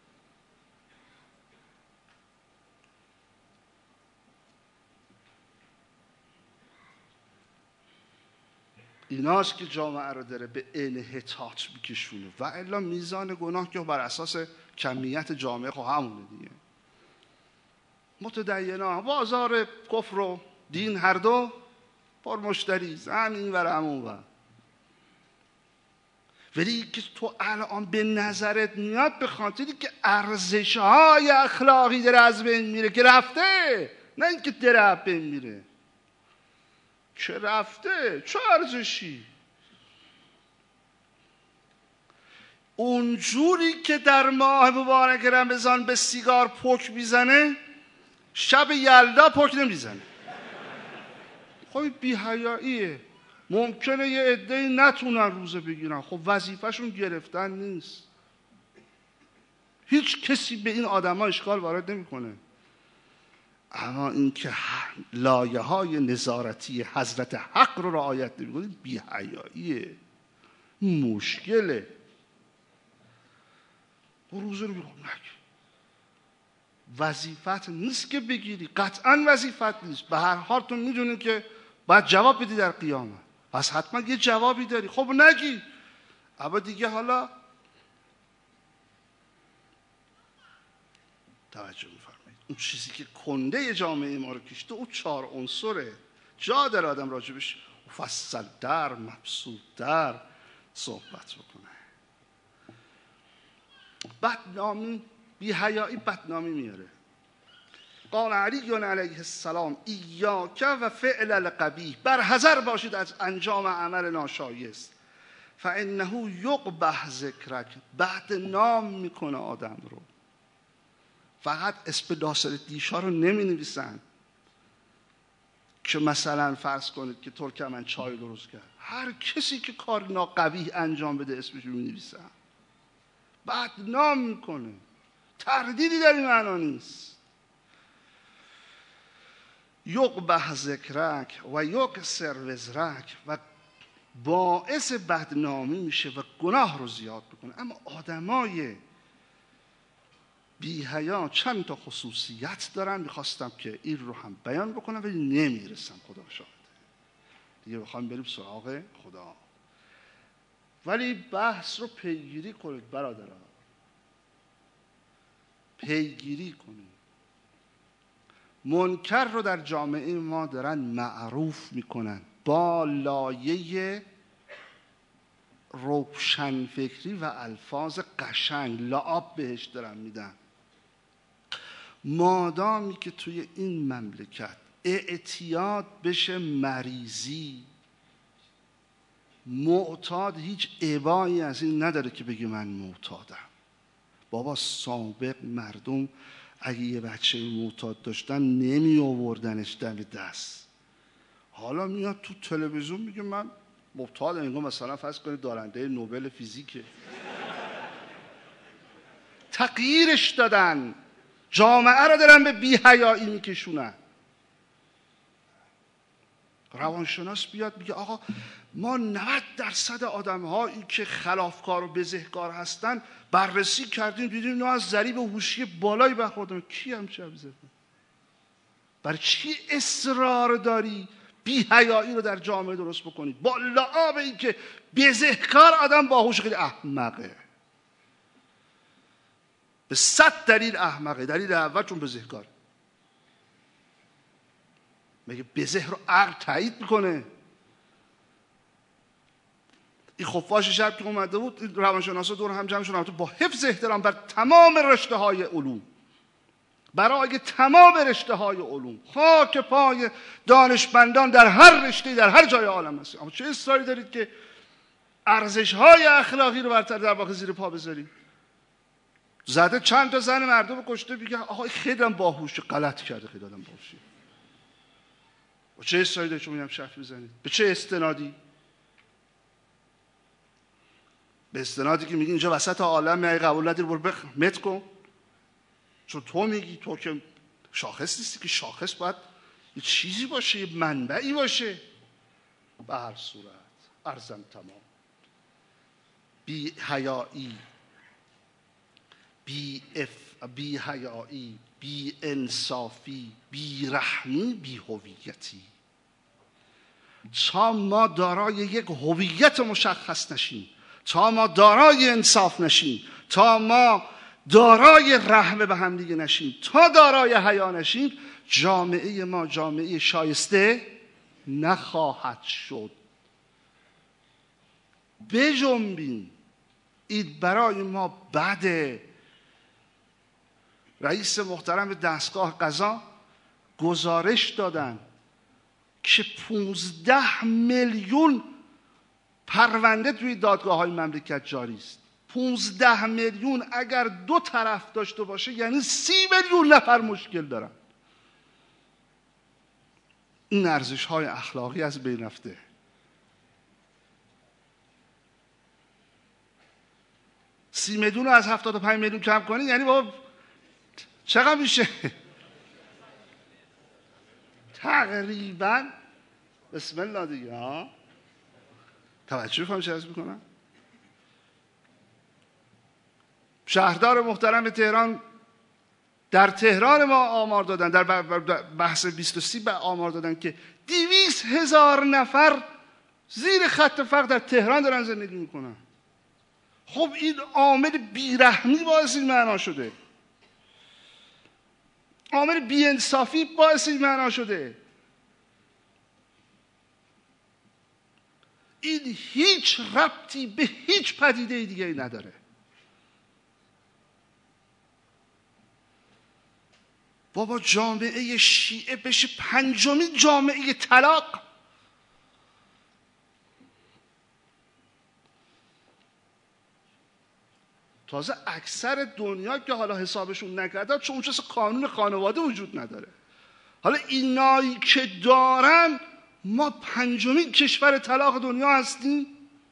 ایناست که جامعه رو داره به انحطاط میکشونه و الا میزان گناه که بر اساس کمیت جامعه خب همونه دیگه. متدینا بازار کفر و دین هر دو پر مشتری، همین ور همون ور. ولی که تو الان به نظرت میاد به خاطری که ارزش‌های اخلاقی داره از بین میره که رفته، نه اینکه داره از بین میره که رفته. چه ارزشی؟ اونجوری که در ماه مبارک رمضان به سیگار پک میزنه شب یلدا پک نمیزنه. خب بی‌حیاییه. ممکنه یه عده‌ای نتونن روزه بگیرن، خب وظیفه‌شون گرفتن نیست. هیچ کسی به این آدم‌ها اشکال وارد نمی‌کنه. اما اینکه لایه‌های نظارتی حضرت حق رو رعایت نمی‌کنید بی‌حیاییه، مشکله. روزه رو بگیر وظیفت نیست که بگیری، قطعاً وظیفت نیست. به هر حال تو میدونی که باید جواب بدی در قیامت، پس حتما یه جوابی داری. خب نگی، اما دیگه حالا توجه می‌فرمایید اون چیزی که کنده جامعه ما رو کشته، اون 4 عنصره. جا داره آدم راجبش مفصل‌تر مبسوط‌تر صحبت بکنه. بدنامی، بی‌حیایی بدنامی میاره. قال علی علیه السلام ایاک و فعل القبیح، بر حذر باشید از انجام عمل ناشایست. فانه یقبح ذکرک، بدنام میکنه آدم رو. فقط اسم ناصرالدین شاه رو نمی نویسن که مثلا فرض کنید که ترکمن چای درست کرد، هر کسی که کار ناقبیح انجام بده اسمش رو می نویسن. بدنام میکنه، تردیدی در این معنا نیست. یقبح ذکرک و یکسر وزرک، و باعث بدنامی میشه و گناه رو زیاد بکنه. اما آدمای بی‌حیا چند تا خصوصیت دارن، میخواستم که این رو هم بیان بکنم ولی نمیرسم، خدا شاهده. دیگه بخوام بریم سراغ خدا. ولی بحث رو پیگیری کنید برادران، پیگیری کنید. منکر رو در جامعه ما دارن معروف میکنن با لایه روشنفکری و الفاظ قشنگ، لعاب بهش دارن میدن. مادامی که توی این مملکت اعتیاد بشه مریضی، معتاد هیچ ابایی از این نداره که بگه من معتادم. بابا سابق مردم اگه یه بچه معتاد داشتن نمی آوردنش دم دست، حالا میاد تو تلویزیون میگه من معتاد. انگار مثلا فرض کنید دارنده نوبل فیزیکه. تغییرش دادن، جامعه رو دارن به بی‌حیایی میکشونن. روانشناس بیاد میگه آقا ما 90% آدم‌هایی که خلافکار و بزهکار هستن بررسی کردیم، دیدیم اینا از ضریب هوشی بالایی برخوردن. کی همچه زده؟ برای چی اصرار داری بی‌حیایی رو در جامعه درست بکنید با لعاب این که بزهکار آدم باهوش خیلی احمقه؟ به 100 دلیل احمقه. دلیل اول چون بزهکاره. مگه بزه رو عقل تایید میکنه؟ این خفاش شب که اومده بود، روانشناسا دور هم جمع شدن با حفظ احترام بر تمام رشته های علوم، برای تمام رشته های علوم، خاک پای دانشمندان در هر رشته در هر جای عالم هست. اما چه اصراری دارید که ارزش های اخلاقی رو برتر در واقع زیر پا بذارید؟ زده چند تا زن مردم کشته، میگه آقا خیلی هم باهوشه، غلط کرده، خیلی هم باهوشه. و چه اصراری دارید شما اینم شرط بزنید؟ به چه استنادی؟ به استنادی که میگی اینجا وسط عالم میای قبول نداری، برو مت کن. چون تو میگی، تو که شاخص نیستی، که شاخص باید یه چیزی باشه، یه منبعی باشه. به هر صورت عرضم تمام. بی حیایی، بی حیایی، بی انصافی، بی رحمی، بی هویتی. تا ما دارای یک هویت مشخص نشیم، تا ما دارای انصاف نشیم، تا ما دارای رحم به هم دیگه نشیم، تا دارای حیا نشیم، جامعه ما جامعه شایسته نخواهد شد. بجنبیم، این برای ما بده. رئیس محترم دستگاه قضا گزارش دادن که 15 میلیون پرونده توی دادگاه های مملکت جاری است. 15 میلیون اگر دو طرف داشته باشه یعنی 30 میلیون نفر مشکل دارن. این ارزش های اخلاقی از بین رفته. سی میلیون رو از 75 میلیون کم کنی یعنی بابا چقدر میشه؟ تقریبا. بسم الله دیگه ها. توجه می‌کنم چه عرض می‌کنم؟ شهردار محترم تهران در تهران ما آمار دادن، در بحث 2030 آمار دادن که 200,000 نفر زیر خط فقر در تهران دارن زندگی میکنن. خب این عامل بیرحمی باعث این معنا شده، عامل بی‌انصافی باعث این معنا شده. این هیچ ربطی به هیچ پدیده دیگه نداره. بابا جامعه شیعه بشه 5مین جامعه طلاق. تازه اکثر دنیا که حالا حسابشون نکردن چون اونجا قانون خانواده وجود نداره. حالا اینایی که دارن، ما 5مین کشور طلاق دنیا هستیم.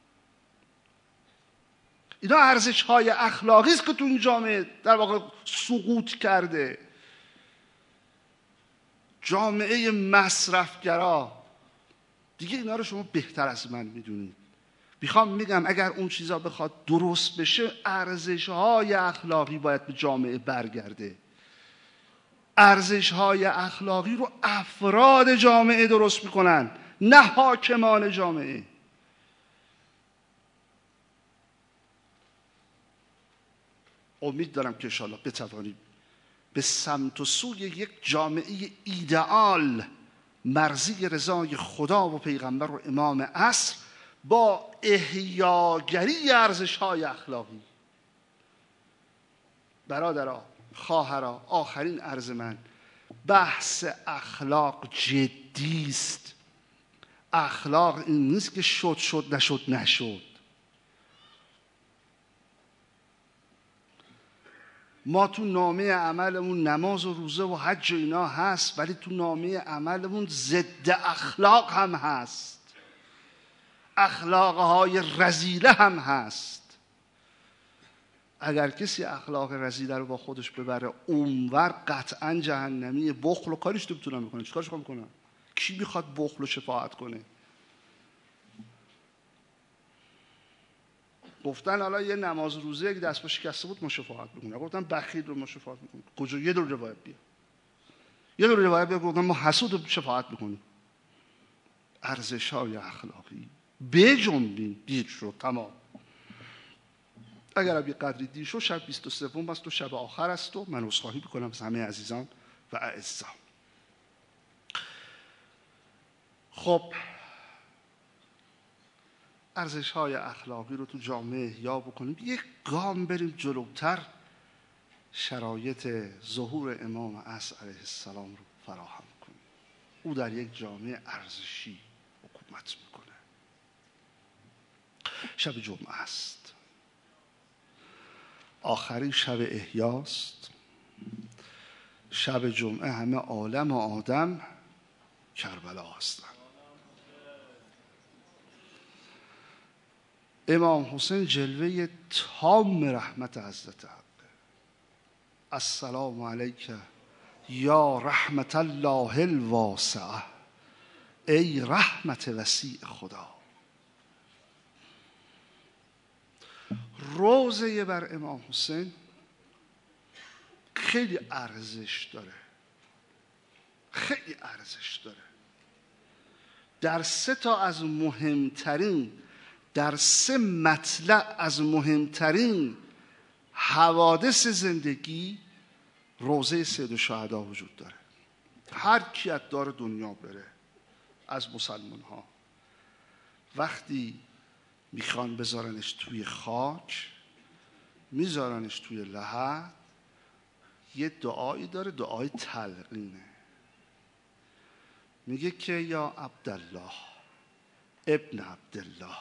اینا ارزش های اخلاقی است که تو این جامعه در واقع سقوط کرده. جامعه مصرفگرا دیگه. اینا رو شما بهتر از من میدونید. میگم اگر اون چیزا بخواد درست بشه، ارزش های اخلاقی باید به جامعه برگرده. ارزش های اخلاقی رو افراد جامعه درست میکنن، نه حاکمان جامعه. امید دارم که انشاءالله بتوانید به سمت و سوی یک جامعه ایدئال، مرضی رضای خدا و پیغمبر و امام عصر، با احیاگری ارزش‌های اخلاقی. برادرها، خواهرها، آخرین عرض من، بحث اخلاق جدی است. اخلاق این نیست که شد شد نشد نشد. ما تو نامه عملمون نماز و روزه و حج و اینا هست، ولی تو نامه عملمون ضد اخلاق هم هست، اخلاقهای رذیله هم هست. اگر کسی اخلاق رذیله رو با خودش ببره اونور، قطعا جهنمی. بخل و کاریش تو بتونم میکنه. چیکارش میکنم؟ کی میخواد بخل و شفاعت کنه؟ گفتن حالا یه نماز روزه یک دست با شکسته بود ما شفاعت میکنه. گفتن بخیل رو ما شفاعت میکنیم. کجا؟ یه دور روایت بیا، یه دور روایت بیا گفتن ما حسود رو شفاعت میکنیم. ارزش های اخلاقی بجنبین. دید شد تمام. اگر هم یه قدری دیر شد شب 23 است و شب آخر است و من عذرخواهی میکنم از همه عزیزان و اعزا. خب ارزش‌های اخلاقی رو تو جامعه احیا بکنیم، یک گام بریم جلوتر، شرایط ظهور امام عصر علیه السلام رو فراهم کنیم. او در یک جامعه ارزشی حکومت میکنه. شب جمعه است، آخرین شب احیاست. شب جمعه همه عالم و آدم کربلا هستند. امام حسین جلوه تام رحمت حضرت حق. السلام علیک یا رحمت الله الواسعه، ای رحمت وسیع خدا. روضه بر امام حسین خیلی ارزش داره، خیلی ارزش داره. در 3 تا از مهمترین، در 3 مطلع از مهمترین حوادث زندگی روضه سید الشهدا وجود داره. هر کی از دار دنیا بره از مسلمان ها، وقتی میخوان بذارنش توی خاک، میذارنش توی لحد، یه دعایی داره، دعای تلقینه. میگه که یا عبدالله ابن عبدالله،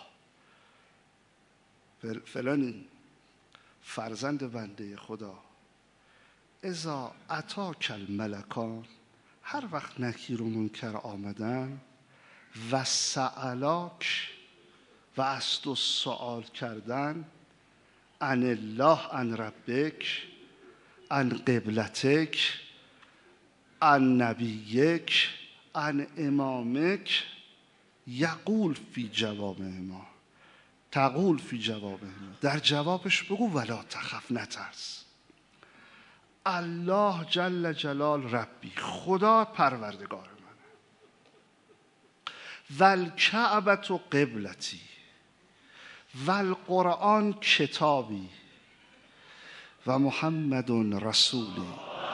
فلانی فرزند بنده خدا، اذا اتاک الملکان، هر وقت نکیر و منکر آمدن، و سألاک، و از تو سؤال کردن، عن الله عن ربک عن قبلتک عن نبیک عن امامک، یقول فی جوابهما، تقول فی جوابهما، در جوابش بگو ولا تخف، نترس. الله جل جلال ربی، خدا پروردگار منه، والکعبة قبلتی، والقرآن کتابی، و محمد رسولی.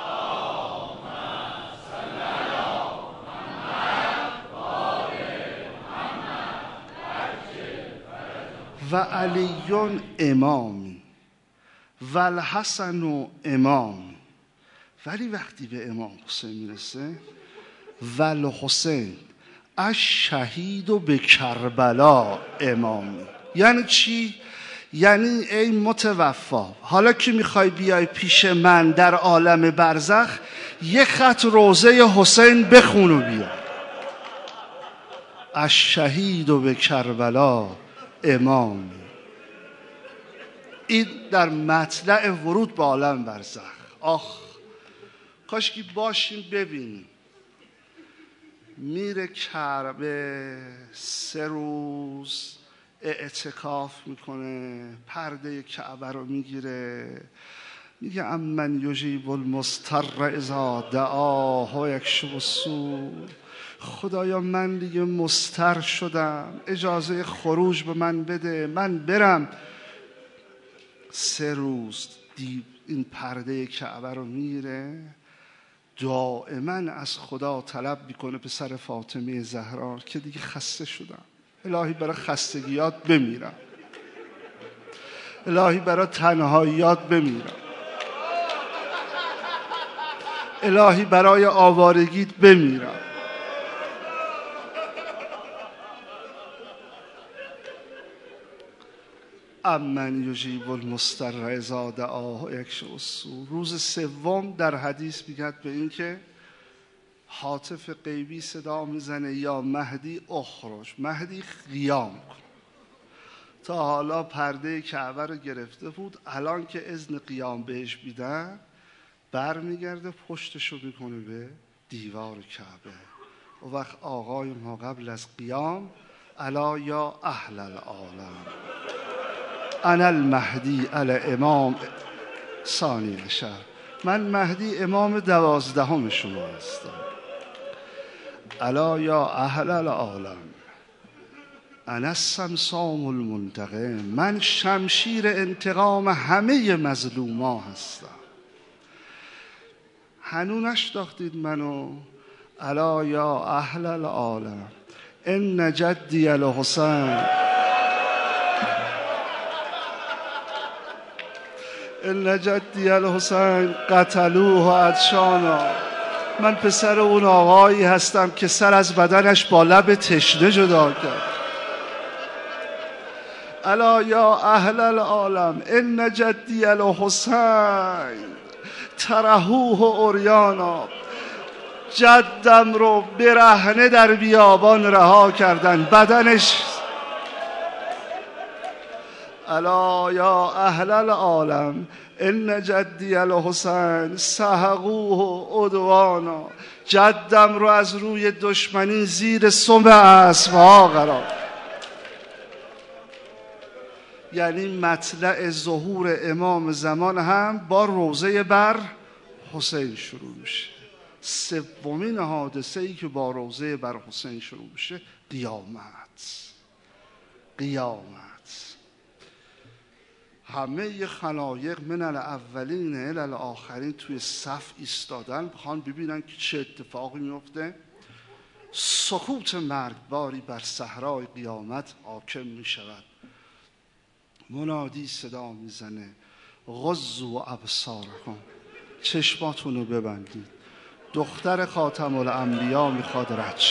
و علی امامی و الحسن امامی. ولی وقتی به امام حسین میرسه، و الحسین الشهید به کربلا امامی. یعنی چی؟ یعنی ای متوفا، حالا که میخوای بیای پیش من در عالم برزخ، یه خط روضه حسین بخون و بیا. الشهید به کربلا امام. این در مطلع ورود به عالم برزخ. آخ کاش که باشیم ببینیم. میره کعبه 3 روز اعتکاف میکنه، پرده کعبه رو میگیره، میگه امن یجیب المضطر اذا دعاه و یکشف السوء. خدایا من دیگه مضطر شدم، اجازه خروج به من بده، من برم. 3 روز این پرده کعبه رو میگیره، دائما از خدا طلب میکنه پسر فاطمه زهرا که دیگه خسته شدم، الهی برای خستگیات بمیرم، الهی برای تنهاییات بمیرم، الهی برای آوارگیت بمیرم. امن یجیب المضطر اذا دعاه و یکشف السوء. روز 3 در حدیث میگد به این که هاتف غیبی صدا میزنه یا مهدی اخرج، مهدی قیام کن. تا حالا پرده کعبه رو گرفته بود، الان که اذن قیام بهش میدن برمیگرده پشتشو میکنه به دیوار کعبه. و وقت آقای ما قبل از قیام، الا یا اهل العالم انا المهدی علی امام ثانی عشر، من مهدی امام 12 شما هستم. الا یا اهل العالم انا الصمصام المنتقم، من شمشیر انتقام همه مظلوما هستم. هنو نشناختید منو؟ الا یا اهل العالم ان جدی الحسین ان جدی الحسین قتلوه عطشانا. من پسر اون آقایی هستم که سر از بدنش با لب تشنه جدا کرد. الا یا اهل العالم ان جدی الحسین ترحوه عریانا. جدم رو برهنه در بیابان رها کردن، بدنش. الا یا اهل العالم ان جدی الحسین سحقوه عدوانا. جدم رو از روی دشمنی زیر سم اسبها قرار. یعنی مطلع ظهور امام زمان هم با روزه بر حسین شروع میشه. سومین حادثه ای که با روزه بر حسین شروع میشه قیامت. همه خلایق من الاولین الی الاخرین توی صف ایستادن، بخوان ببینن که چه اتفاقی میفته. سکوت مرگباری بر صحرای قیامت حاکم میشود. منادی صدا میزنه غضوا ابصارکم، چشماتون رو ببندید، دختر خاتم الانبیا میخواد رد.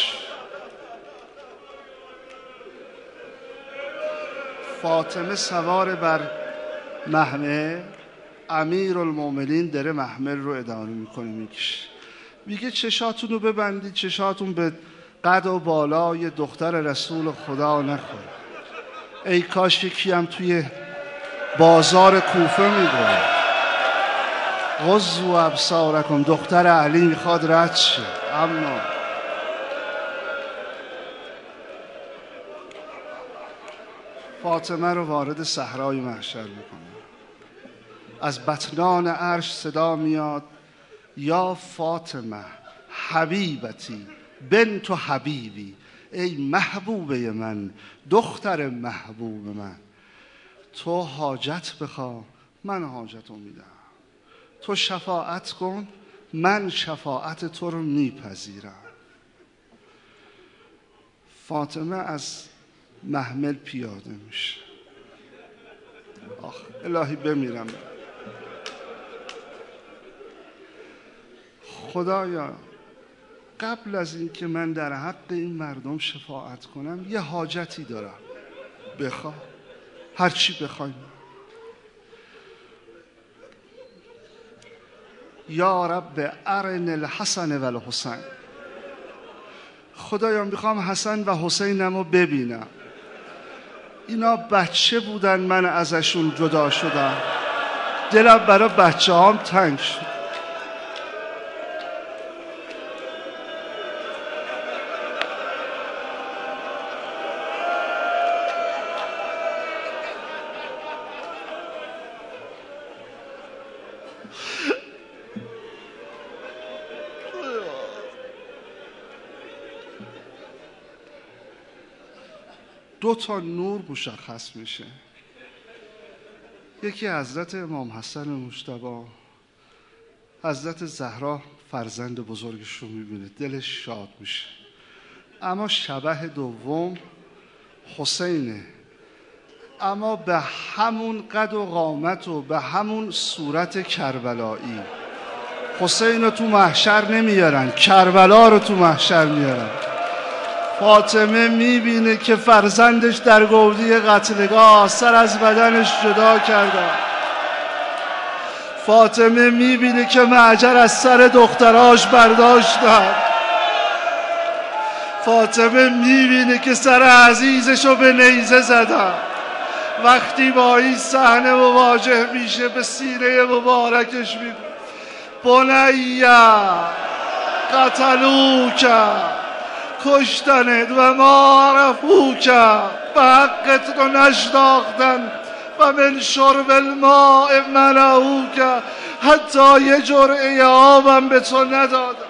فاطمه سوار بر محمل، امیرالمومنین داره محمل رو ادامه میکنه، میگه چشاتون رو ببندید، چشاتون به قد و بالای دختر رسول خدا نخوره. ای کاش یکی هم توی بازار کوفه میگه غضوا ابصارکم، دختر علی میخواد رد شه. اما فاطمه رو وارد صحرای محشر میکنه. از بطنان عرش صدا میاد یا فاطمه حبیبتی بنت حبیبی، ای محبوبه من، دختر محبوب من. تو حاجت بخوا، من حاجت رو میدم. تو شفاعت کن، من شفاعت تو رو میپذیرم. فاطمه از محمل پیاده میشه. آخ الهی بمیرم. خدایا قبل از این که من در حق این مردم شفاعت کنم یه حاجتی دارم، بخواه، هرچی بخوایم. یا رب ارن الحسن و الحسین، خدایا میخوام حسن و حسینمو ببینم. اینا بچه بودن، من ازشون جدا شدم، دلم برای بچه هام تنگ شد. دو تا نور مشخص میشه. یکی حضرت امام حسن مجتبی، حضرت زهرا فرزند بزرگش رو میبینه، دلش شاد میشه. اما شبح دوم حسینه، اما به همون قد و قامت و به همون صورت کربلایی. حسین رو تو محشر نمیارن، کربلا رو تو محشر میارن. فاطمه میبینه که فرزندش در گودی قتلگاه سر از بدنش جدا کرده. فاطمه میبینه که معجر از سر دختراش برداشتن. فاطمه میبینه که سر عزیزشو به نیزه زدن. وقتی با این صحنه مواجه میشه به سینه مبارکش میگه بنیا قتلوک، کشتنت و ما عرفوک، به حقت رو نشناختن و من شرب الماء منعوک، حتی یه جرعه آبم به تو ندادن.